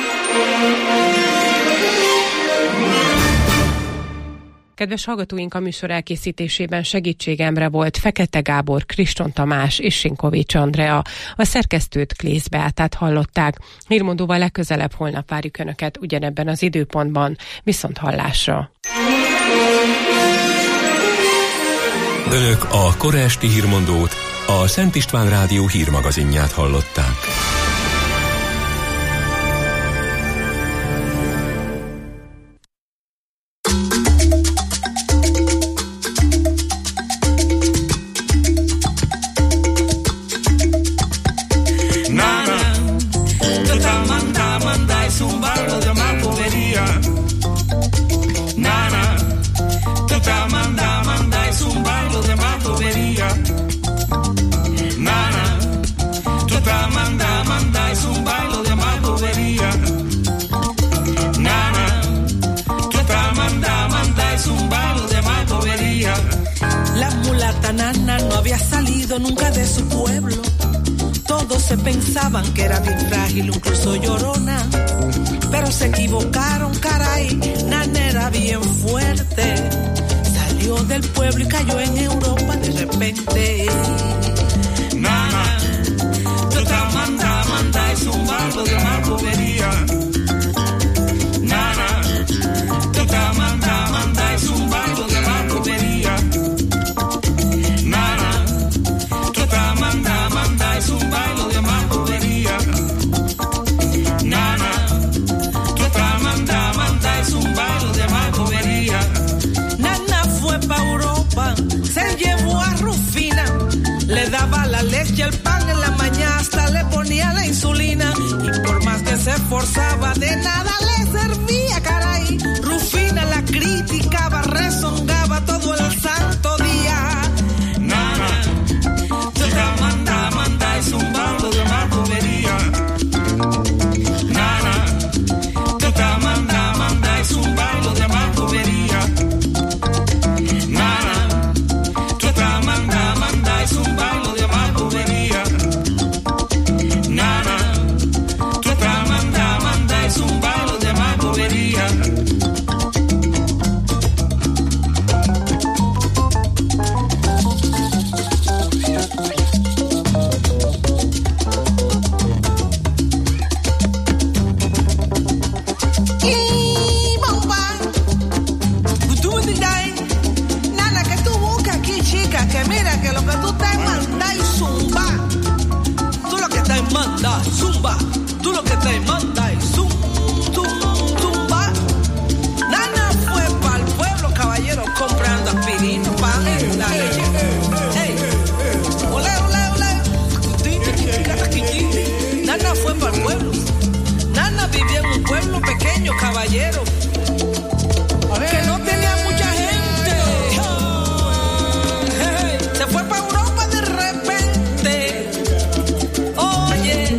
Speaker 8: Kedves hallgatóink, a műsor elkészítésében segítségemre volt Fekete Gábor, Kriston Tamás és Sinkovics Andrea. A szerkesztőt Klész Beátát hallották. Hírmondóval legközelebb holnap várjuk Önöket ugyanebben az időpontban. Viszont hallásra!
Speaker 3: Önök a kora esti hírmondót, a Szent István Rádió hírmagazinját hallották.
Speaker 12: Nunca de su pueblo, todos se pensaban que era bien frágil, incluso llorona, pero se equivocaron, caray, Nana era bien fuerte, salió del pueblo y cayó en Europa de repente. Nana, tú te manda es un barco de más bobería. Nana, tú te manda es un barco de más bobería. Es un baile de más bobería. Nana, tú estás manda, es un baile de más bobería. Nana fue pa' Europa, se llevó a Rufina, le daba la leche, el pan en la mañana, hasta le ponía la insulina, y por más que se esforzaba, de nada le servía, caray. Rufina la criticaba, rezongaba todo el santo día. Nana, que tú te mandas y zumba. Tú lo que te mandas, zumba. Tú lo que te mandas y zumba. Nana fue pa'l pueblo, caballero, comprando aspirina, pan y la leche. Hey, ole, ole, ole. Nana fue pa'l pueblo. Nana vivía en un pueblo pequeño, caballero, que no tenía mucha gente. Se fue para Europa de repente. Oye,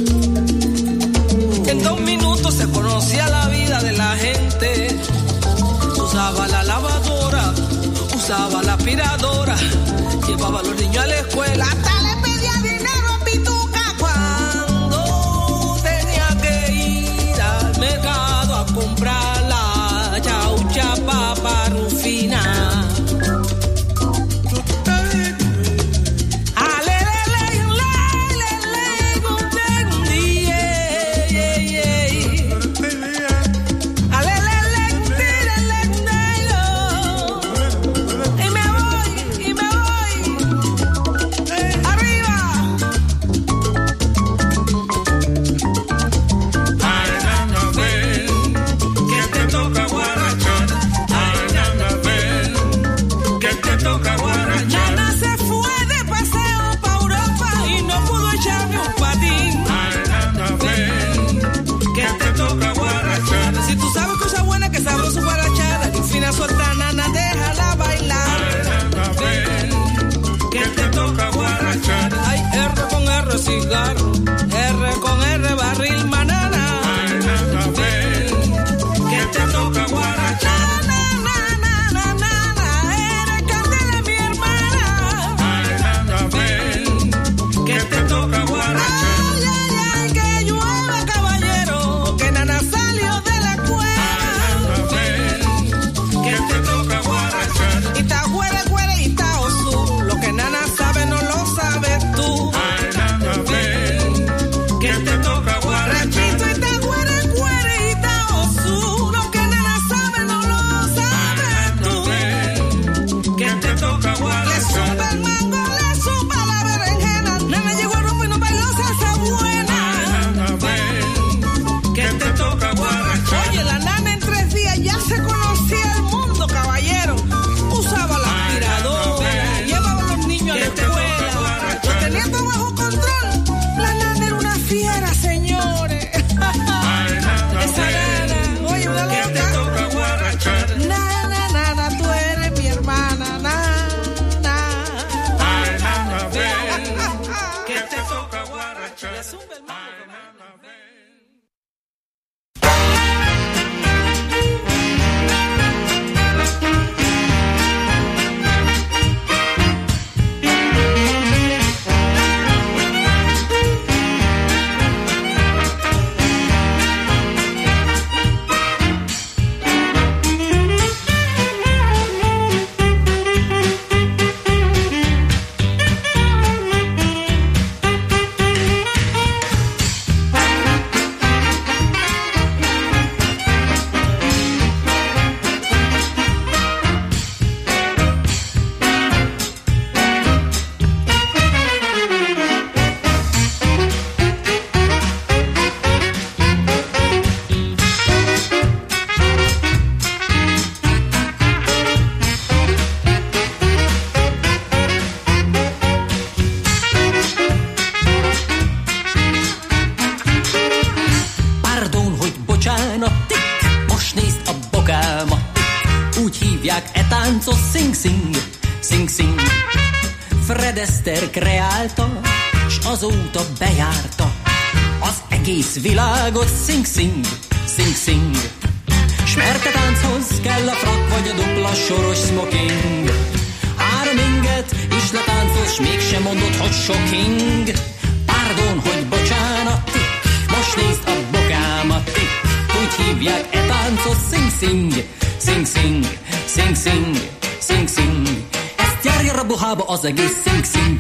Speaker 12: en 2 minutos se conocía la vida de la gente. Usaba la lavadora, usaba la aspiradora, llevaba a los niños a la escuela, hasta le pedía dinero a Pituca cuando tenía que ir al mercado a comprar la chaucha, papa, rufina. Suelta, nana, déjala bailar. Que te toca guarachar. Ay, R con R cigarro, R con R barril, banana. Que te toca guarachar. Eres candela, mi hermana. Que te toca guarachar. Ay, ay, ay, que llueva, caballero, que nana salió de la cueva. Y está güere, güere, y está osu. Lo que nana sabe no lo sabes tú. Ay, nana, ven, que te toca guarachar. Repito, y está güere, güere, y está osu. Lo que nana sabe no lo sabes tú. Ven, que te toca guarachar. Le sube el mango, le sube la berenjena. Nana llegó al rumbo y no bailó salsa buena. Ay, nana, ven, que te toca guarachar. Oye, la nana en 3 días ya se conocía el mundo, caballero. Usaba la aspiradora, llevaba a los niños a la escuela, lo tenía todo bajo control. La nana era una fiera, señores. Esa nana, oye, una loca. Nana, nana, tú eres mi hermana, nana. Ay, nana, ven, que te toca guarachar. Le sube el mango.
Speaker 13: táncot sing-sing, sing-sing. Fred Astaire kreálta, s azóta bejárta az egész világot. Sing-sing, sing-sing. S mert a tánchoz kell a frak vagy a dupla soros smoking. 3 inget is letáncolt, s mégsem mondod, hogy shocking. Pardon, hogy bocsánat, tik, most nézd a bokámat, tik. Úgy hívják e táncot sing-sing, sing-sing, sing-sing, sing-sing. Ezt járja a buhába az egész sing-sing.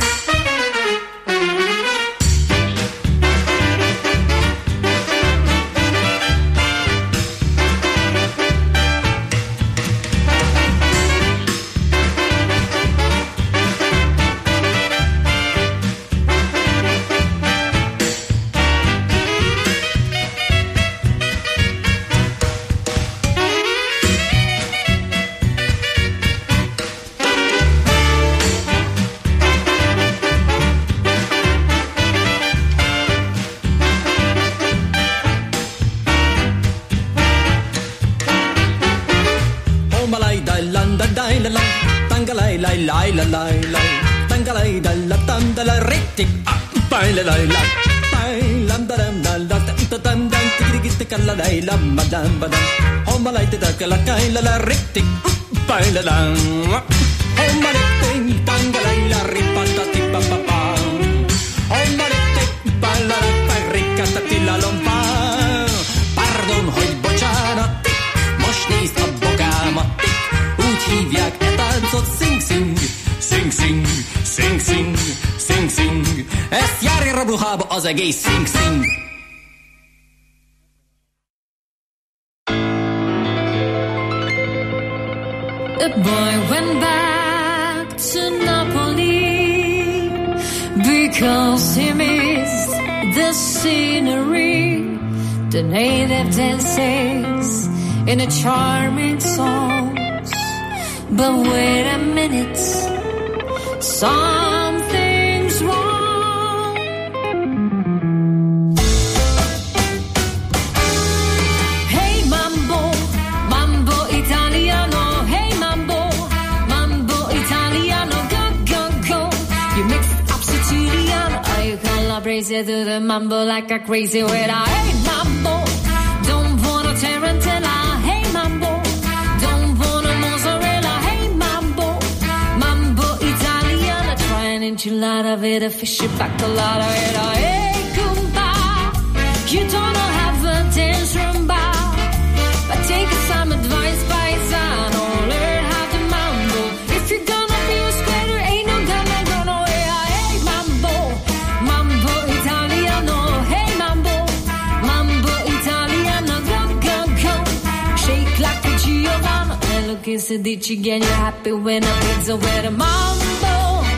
Speaker 13: Pardon, hogy bocsánat, most nézd a bokámat, úgy hívják e táncot sing-sing, sing-sing, sing-sing, sing-sing. Ezt járja rabruhába az egész sing-sing.
Speaker 7: The boy went back to Napoli because he missed the scenery, the native dances and the charming songs. But wait a minute, something's wrong. Hey mambo, mambo italiano. Hey mambo, mambo italiano. Go, go, go. You mix it up Siciliano. Oh, you calabrese to the mambo like a crazy with a hey mambo. Don't want a tarantella. Hey mambo. Don't want a mozzarella. Hey mambo. Mambo italiano. Try an enchilada with a fishy bacalada. Hey kumba. You don't have a dance rumba. But take some advice, paisano. Learn how to mambo. If you're gonna be a sweater, ain't no gonna go nowhere. Hey mambo, mambo italiano. Hey mambo, mambo italiano. Go, go, go. Shake like a Giovanna. And look, it's a ditch again. You're happy when I pizza with a mambo.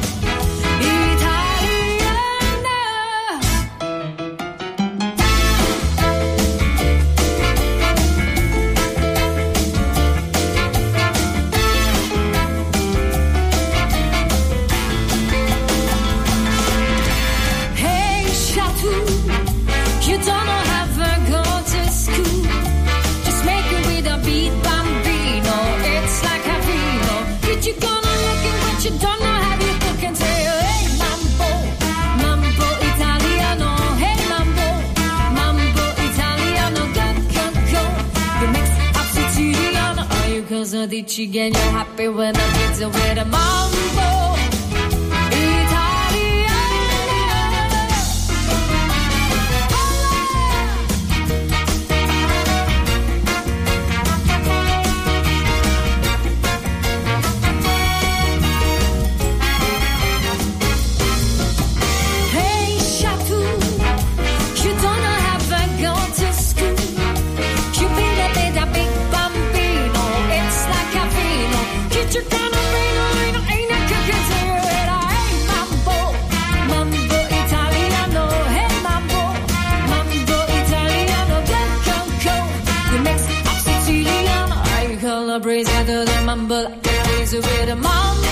Speaker 7: Dici again, you're happy when I pizza with a mambo Hey Chateau, you don't have a go to school. You been a bit a big bambino. It's like a vino. Get your kind of vino, ain't a cookie to it. Hey mambo, mambo italiano. Hey mambo, mambo italiano. Go, go, go. You mix up Siciliano. I calabrese to the mambo, crazy with a mambo.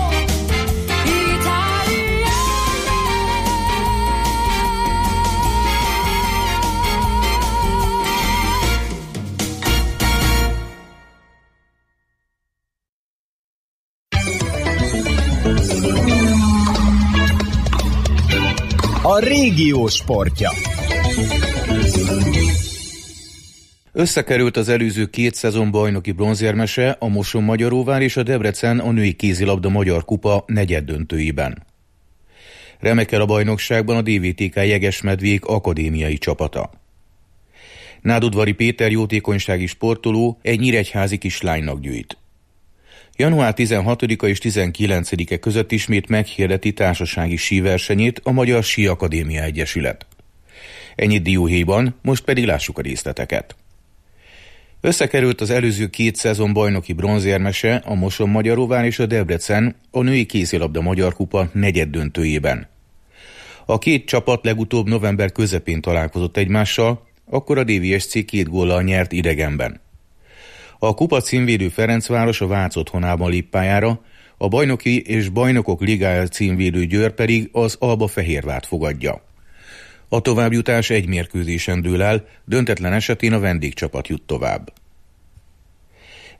Speaker 14: A régió sportja.
Speaker 5: Összekerült az előző 2 szezon bajnoki bronzérmese, a Moson-Magyaróvár és a Debrecen a női kézilabda magyar kupa negyeddöntőiben. Remekel a bajnokságban a DVTK Jegesmedvék akadémiai csapata. Nádudvari Péter jótékonysági sportoló egy nyíregyházi kislánynak gyűjt. Január 16-a és 19-e között ismét meghirdeti társasági síversenyét a Magyar Sí Akadémia Egyesület. Ennyit dióhéjban, most pedig lássuk a részleteket. Összekerült az előző 2 szezon bajnoki bronzérmese, a Moson-Magyaróvár és a Debrecen a női kézilabda magyar kupa negyeddöntőjében. A 2 csapat legutóbb november közepén találkozott egymással, akkor a DVSC 2 góllal nyert idegenben. A kupa címvédő Ferencváros a Vác otthonában lép pályára, a bajnoki és bajnokok ligája címvédő Győr pedig az Alba Fehérvárt fogadja. A továbbjutás egy mérkőzésen dől el, döntetlen esetén a vendégcsapat jut tovább.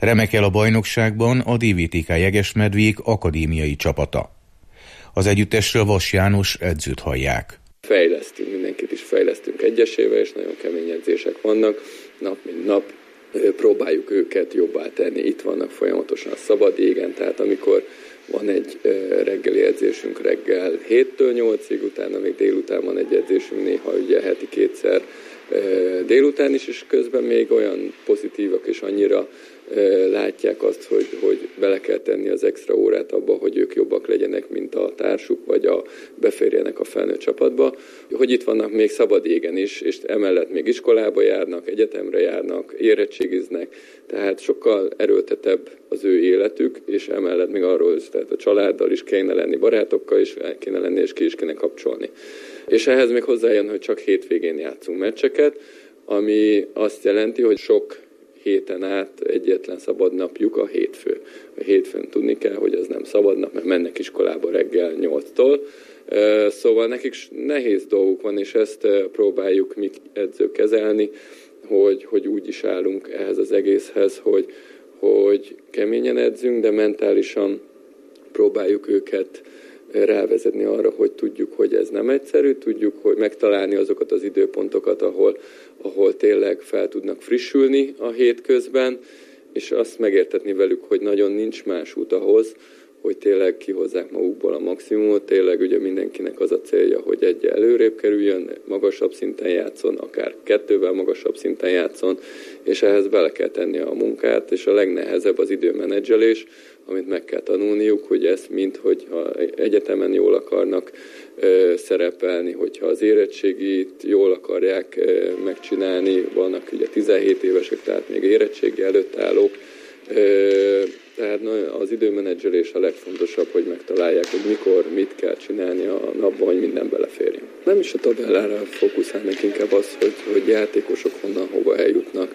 Speaker 5: Remek el a bajnokságban a DVTK Jegesmedvék akadémiai csapata. Az együttesről Vas János edzőt hallják.
Speaker 15: Fejlesztünk, mindenkit is fejlesztünk egyesével, és nagyon kemény edzések vannak, nap mint nap próbáljuk őket jobbá tenni. Itt vannak folyamatosan a szabad égen, tehát amikor van egy reggeli edzésünk reggel 7-től 8-ig, utána még délután van egy edzésünk, néha ugye heti 2-szer délután is, és közben még olyan pozitívak és annyira látják azt, hogy bele kell tenni az extra órát abba, hogy ők jobbak legyenek, mint a társuk, vagy beférjenek a felnőtt csapatba, hogy itt vannak még szabad égen is, és emellett még iskolába járnak, egyetemre járnak, érettségiznek, tehát sokkal erőltetebb az ő életük, és emellett még arról, tehát a családdal is kéne lenni, barátokkal is kéne lenni, és ki is kéne kapcsolni. És ehhez még hozzájön, hogy csak hétvégén játszunk meccseket, ami azt jelenti, hogy sok héten át egyetlen szabad napjuk a hétfő. A hétfőn tudni kell, hogy ez nem szabad nap, mert mennek iskolába reggel 8-tól. Szóval nekik nehéz dolguk van, és ezt próbáljuk mi edzők kezelni, hogy úgy is állunk ehhez az egészhez, hogy keményen edzünk, de mentálisan próbáljuk őket rávezetni arra, hogy tudjuk, hogy ez nem egyszerű, tudjuk, hogy megtalálni azokat az időpontokat, ahol tényleg fel tudnak frissülni a hétközben, és azt megértetni velük, hogy nagyon nincs más út ahhoz, hogy tényleg kihozzák magukból a maximumot, tényleg ugye mindenkinek az a célja, hogy egy előrébb kerüljön, magasabb szinten játszon, akár 2-vel magasabb szinten játszon, és ehhez bele kell tenni a munkát, és a legnehezebb az időmenedzselés, amit meg kell tanulniuk, hogy ezt hogyha egyetemen jól akarnak szerepelni, hogyha az érettségit jól akarják megcsinálni, vannak ugye 17 évesek, tehát még érettségi előtt állók, tehát az időmenedzselés a legfontosabb, hogy megtalálják, hogy mikor, mit kell csinálni a napban, hogy minden beleférjen. Nem is a tabellára fókuszálnak, inkább az, hogy játékosok honnan hova eljutnak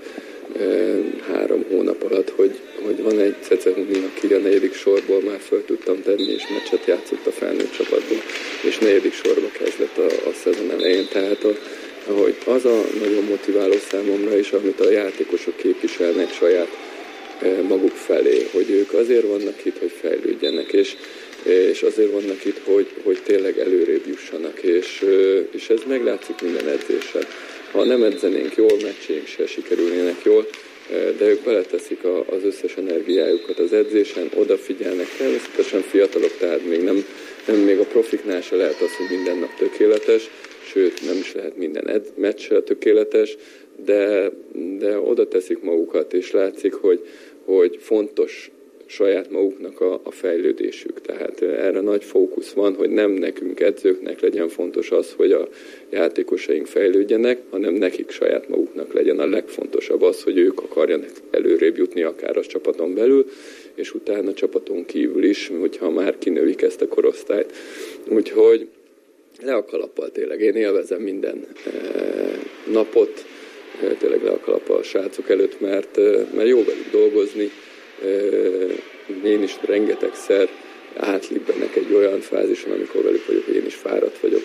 Speaker 15: 3 hónap alatt, hogy van egy Cecehuni, aki a 4. sorból már föl tudtam tenni, és meccset játszott a felnőtt csapatban, és 4. sorba kezdett a szezon elején. Tehát hogy az a nagyon motiváló számomra is, amit a játékosok képviselnek saját maguk felé, hogy ők azért vannak itt, hogy fejlődjenek, és azért vannak itt, hogy tényleg előrébb jussanak, és ez meglátszik minden edzésen. Ha nem edzenénk jól, meccsénk se sikerülnének jól, de ők beleteszik az összes energiájukat az edzésen, odafigyelnek, természetesen fiatalok, tehát még a profiknál se lehet az, hogy minden nap tökéletes, sőt nem is lehet minden meccs tökéletes, de oda teszik magukat, és látszik, hogy fontos saját maguknak a fejlődésük. Tehát erre nagy fókusz van, hogy nem nekünk edzőknek legyen fontos az, hogy a játékosaink fejlődjenek, hanem nekik saját maguknak legyen a legfontosabb az, hogy ők akarjanak előrébb jutni akár a csapaton belül, és utána a csapaton kívül is, hogyha már kinövik ezt a korosztályt. Úgyhogy le a kalappal tényleg. Én élvezem minden napot, tényleg le a kalappal a srácok előtt, mert jó velük dolgozni. Én is rengetegszer átlibbenek egy olyan fázison, amikor velük vagyok, én is fáradt vagyok,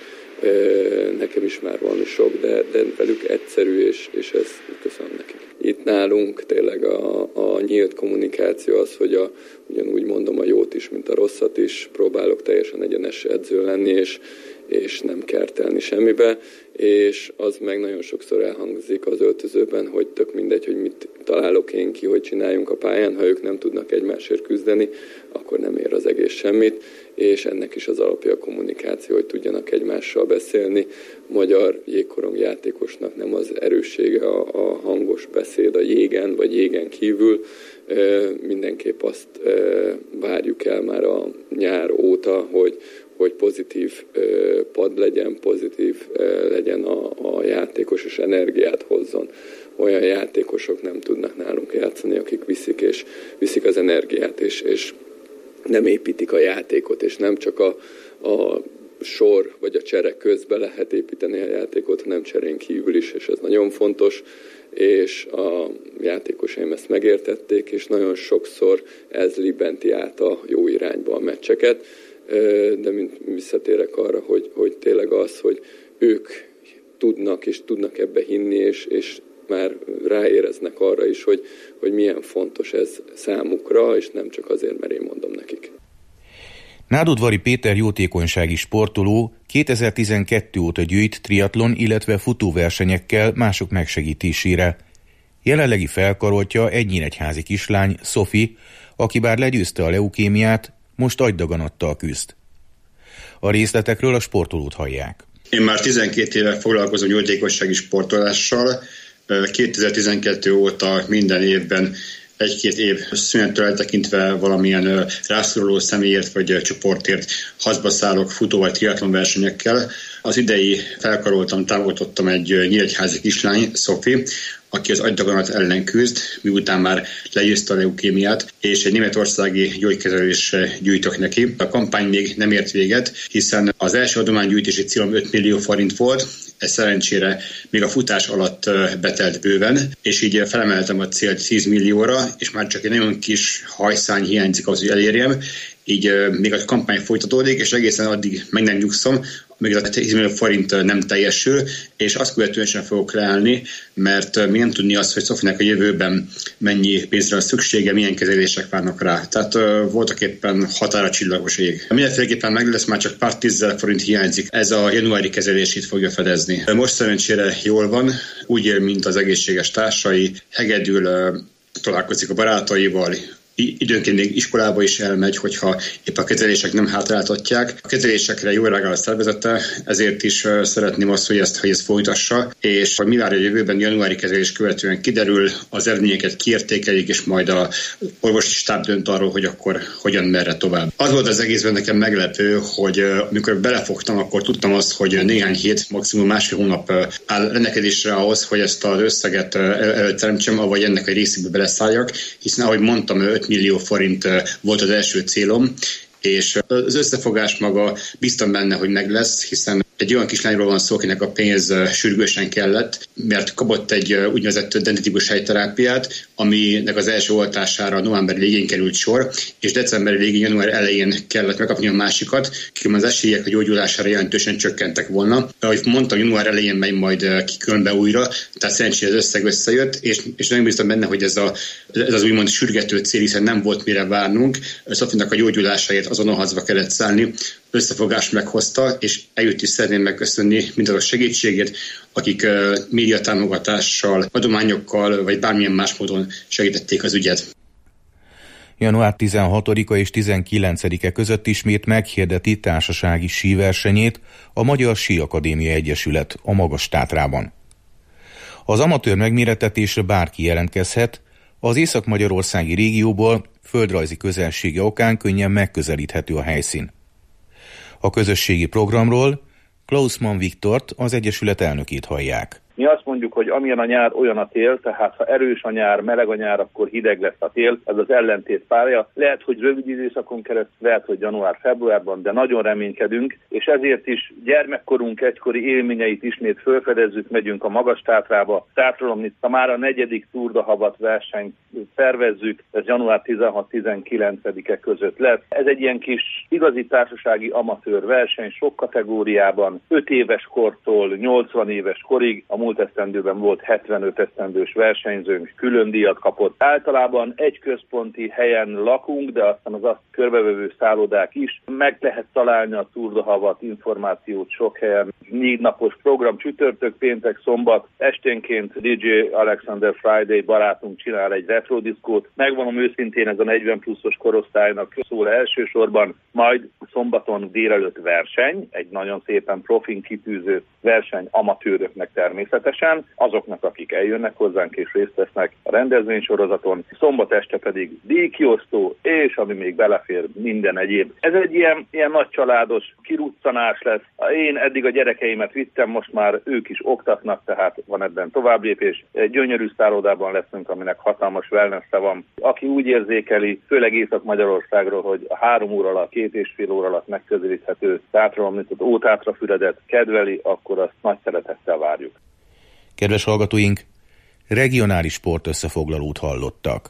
Speaker 15: nekem is már valami sok, de velük egyszerű, és ezt köszönöm nekik. Itt nálunk tényleg a nyílt kommunikáció az, hogy ugyanúgy mondom a jót is, mint a rosszat is, próbálok teljesen egyenes edző lenni, és nem kertelni semmibe, és az meg nagyon sokszor elhangzik az öltözőben, hogy tök mindegy, hogy mit találok én ki, hogy csináljunk a pályán, ha ők nem tudnak egymásért küzdeni, akkor nem ér az egész semmit, és ennek is az alapja a kommunikáció, hogy tudjanak egymással beszélni. Magyar jégkorong játékosnak nem az erőssége a hangos beszéd a jégen, vagy jégen kívül, mindenképp azt várjuk el már a nyár óta, hogy pozitív pad legyen, pozitív legyen a játékos, és energiát hozzon. Olyan játékosok nem tudnak nálunk játszani, akik viszik az energiát, és nem építik a játékot, és nem csak a sor vagy a csere közben lehet építeni a játékot, hanem cserén kívül is, és ez nagyon fontos, és a játékosaim ezt megértették, és nagyon sokszor ez libenti át a jó irányba a meccseket, de visszatérek arra, hogy tényleg az, hogy ők tudnak és tudnak ebbe hinni, és már ráéreznek arra is, hogy milyen fontos ez számukra, és nem csak azért, mert én mondom nekik.
Speaker 5: Nádudvari Péter jótékonysági sportoló 2012 óta gyűjt triatlon, illetve futóversenyekkel mások megsegítésére. Jelenlegi felkaroltja egy nyíregyházi kislány, Szofi, aki bár legyőzte a leukémiát, most agydaganattal küzd. A részletekről a sportolót hallják.
Speaker 16: Én már 12 éve foglalkozom jótékonysági sportolással. 2012 óta minden évben egy-két év szünettől eltekintve valamilyen rászoruló személyért vagy csoportért hazba szállok futó vagy triatlon versenyekkel. Az idei felkaroltam, támogatottam egy nyíregyházi kislány, Szofi, aki az agydaganat ellen küzd, miután már legyőzte a leukémiát, és egy németországi gyógykezelésre gyűjtök neki. A kampány még nem ért véget, hiszen az első adománygyűjtési célom 5 millió forint volt, ez szerencsére még a futás alatt betelt bőven, és így felemeltem a célt 10 millióra, és már csak egy nagyon kis hajszány hiányzik ahhoz, hogy elérjem. Így még a kampány folytatódik, és egészen addig meg nem nyugszom, még a 10 millió forint nem teljesül, és azt követően sem fogok leállni, mert mi nem tudni azt, hogy Szofinak a jövőben mennyi pénzre van szüksége, milyen kezelések várnak rá. Tehát voltak éppen határa csillagos ég. Mindenféleképpen meg lesz, már csak pár 10 000 forint hiányzik. Ez a januári kezelését fogja fedezni. Most szerencsére jól van, úgy él, mint az egészséges társai, hegedül, találkozik a barátaival, időnként még iskolába is elmegy, hogyha épp a kezelések nem hátráltatják. A kezelésekre jól reagál a szervezete, ezért is szeretném azt, hogy ezt folytassa, és mi várja a jövőben, januári kezelés követően kiderül, az eredményeket kiértékelik, és majd a orvosi stáb dönt arról, hogy akkor hogyan, merre tovább. Az volt az egészben nekem meglepő, hogy amikor belefogtam, akkor tudtam azt, hogy néhány hét, maximum másfél hónap áll rendelkezésre ahhoz, hogy ezt az összeget előteremtsem, avagy ennek a részébe beleszálljak, hiszen ahogy mondtam, 5 millió forint volt az első célom, és az összefogás maga biztos benne, hogy meg lesz, hiszen egy olyan kislányról van szó, akinek a pénz sürgősen kellett, mert kapott egy úgynevezett dentitikus helyterápiát, aminek az első oltására november végén került sor, és december végén, január elején kellett megkapni a másikat, kicsim az esélyek a gyógyulására jelentősen csökkentek volna. Ahogy mondtam, január elején megy majd ki különbe újra, tehát szerencsére az összeg összejött, és nem biztos benne, hogy ez az úgymond sürgető cél, hiszen nem volt mire várnunk. Szofinak a gyógyulásáért azon hazba kellett szállni, összefogás meghozta, és eljött is szeretném megköszönni mindazok segítségét, akik médiatámogatással, adományokkal, vagy bármilyen más módon segítették az ügyet.
Speaker 5: Január 16-a és 19-e között ismét meghirdeti társasági síversenyét a Magyar Síakadémia Egyesület a Magas-Tátrában. Az amatőr megmérettetésre bárki jelentkezhet, az észak-magyarországi régióból földrajzi közelsége okán könnyen megközelíthető a helyszín. A közösségi programról Klausmann Viktort, az Egyesület elnökét hallják.
Speaker 17: Mi azt mondjuk, hogy amilyen a nyár, olyan a tél, tehát ha erős a nyár, meleg a nyár, akkor hideg lesz a tél, ez az ellentét párja. Lehet, hogy rövid időszakon keresztül, lehet, hogy január-februárban, de nagyon reménykedünk, és ezért is gyermekkorunk egykori élményeit ismét felfedezzük, megyünk a Magas-Tátrába, Tátralomnica, már a 4. Tour de Havat versenyt szervezzük, ez január 16-19-e között lesz. Ez egy ilyen kis igazi társasági amatőr verseny, sok kategóriában, 5 éves kortól 80 éves korig, a múlt esztendőben volt 75 esztendős versenyzőnk, külön díjat kapott. Általában egy központi helyen lakunk, de aztán az azt körbevevő szállodák is. Meg lehet találni a Tour de Havat információt sok helyen. 4 napos program, csütörtök, péntek, szombat. Esténként DJ Alexander Friday barátunk csinál egy retro diszkót. Megmondom őszintén, ez a 40 pluszos korosztálynak szól elsősorban, majd szombaton délelőtt verseny, egy nagyon szépen profin kitűző verseny amatőröknek természetesen, azoknak, akik eljönnek hozzánk és részt vesznek a rendezvénysorozaton, szombat este pedig díjkiosztó, és ami még belefér, minden egyéb. Ez egy ilyen nagy családos kiruccanás lesz. Én eddig a gyerekeimet vittem, most már ők is oktatnak, tehát van ebben továbblépés. Egy gyönyörű szállodában leszünk, aminek hatalmas wellness-e van. Aki úgy érzékeli, főleg Észak-Magyarországról, hogy a 3 óra alatt, 2,5 óra alatt megközelíthető Tátralomnicot, Ótátrafüredet kedveli, akkor azt nagy szeretettel várjuk.
Speaker 5: Kedves hallgatóink, regionális sportösszefoglalót hallottak.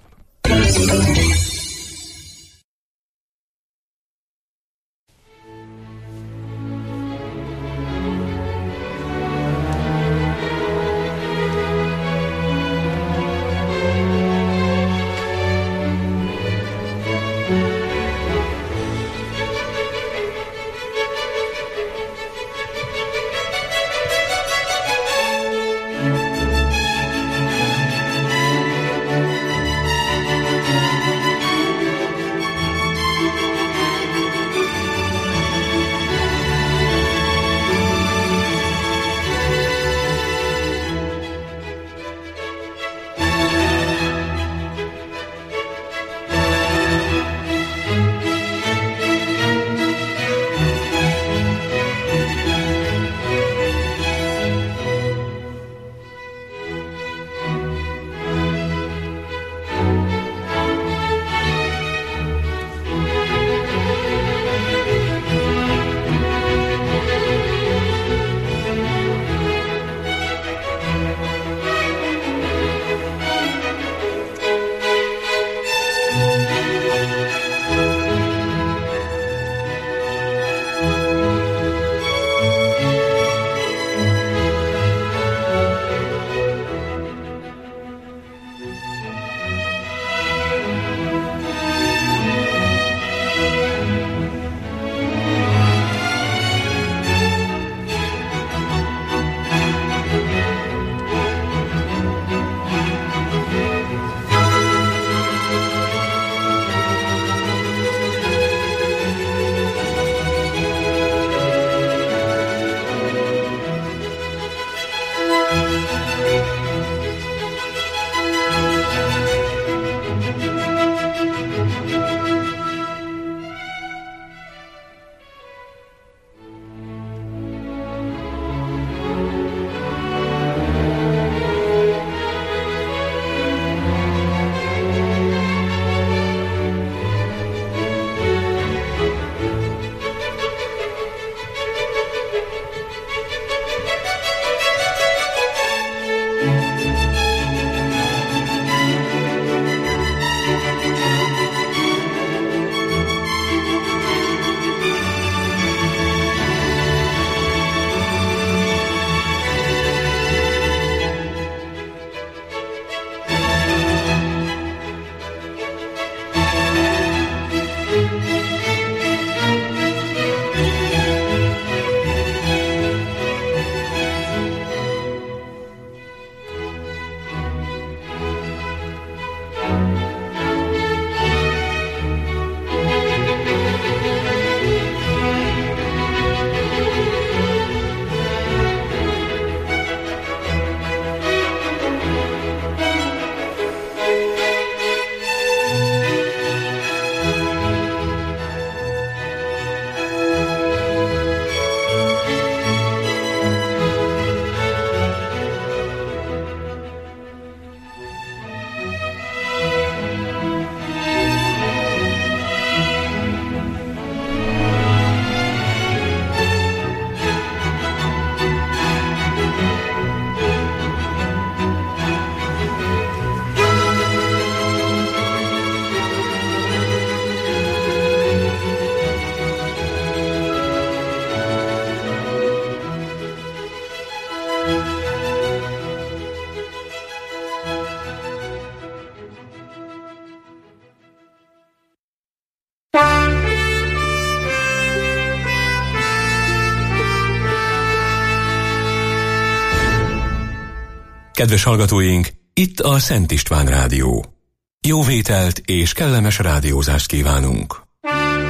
Speaker 3: Kedves hallgatóink, itt a Szent István Rádió. Jó vételt és kellemes rádiózást kívánunk!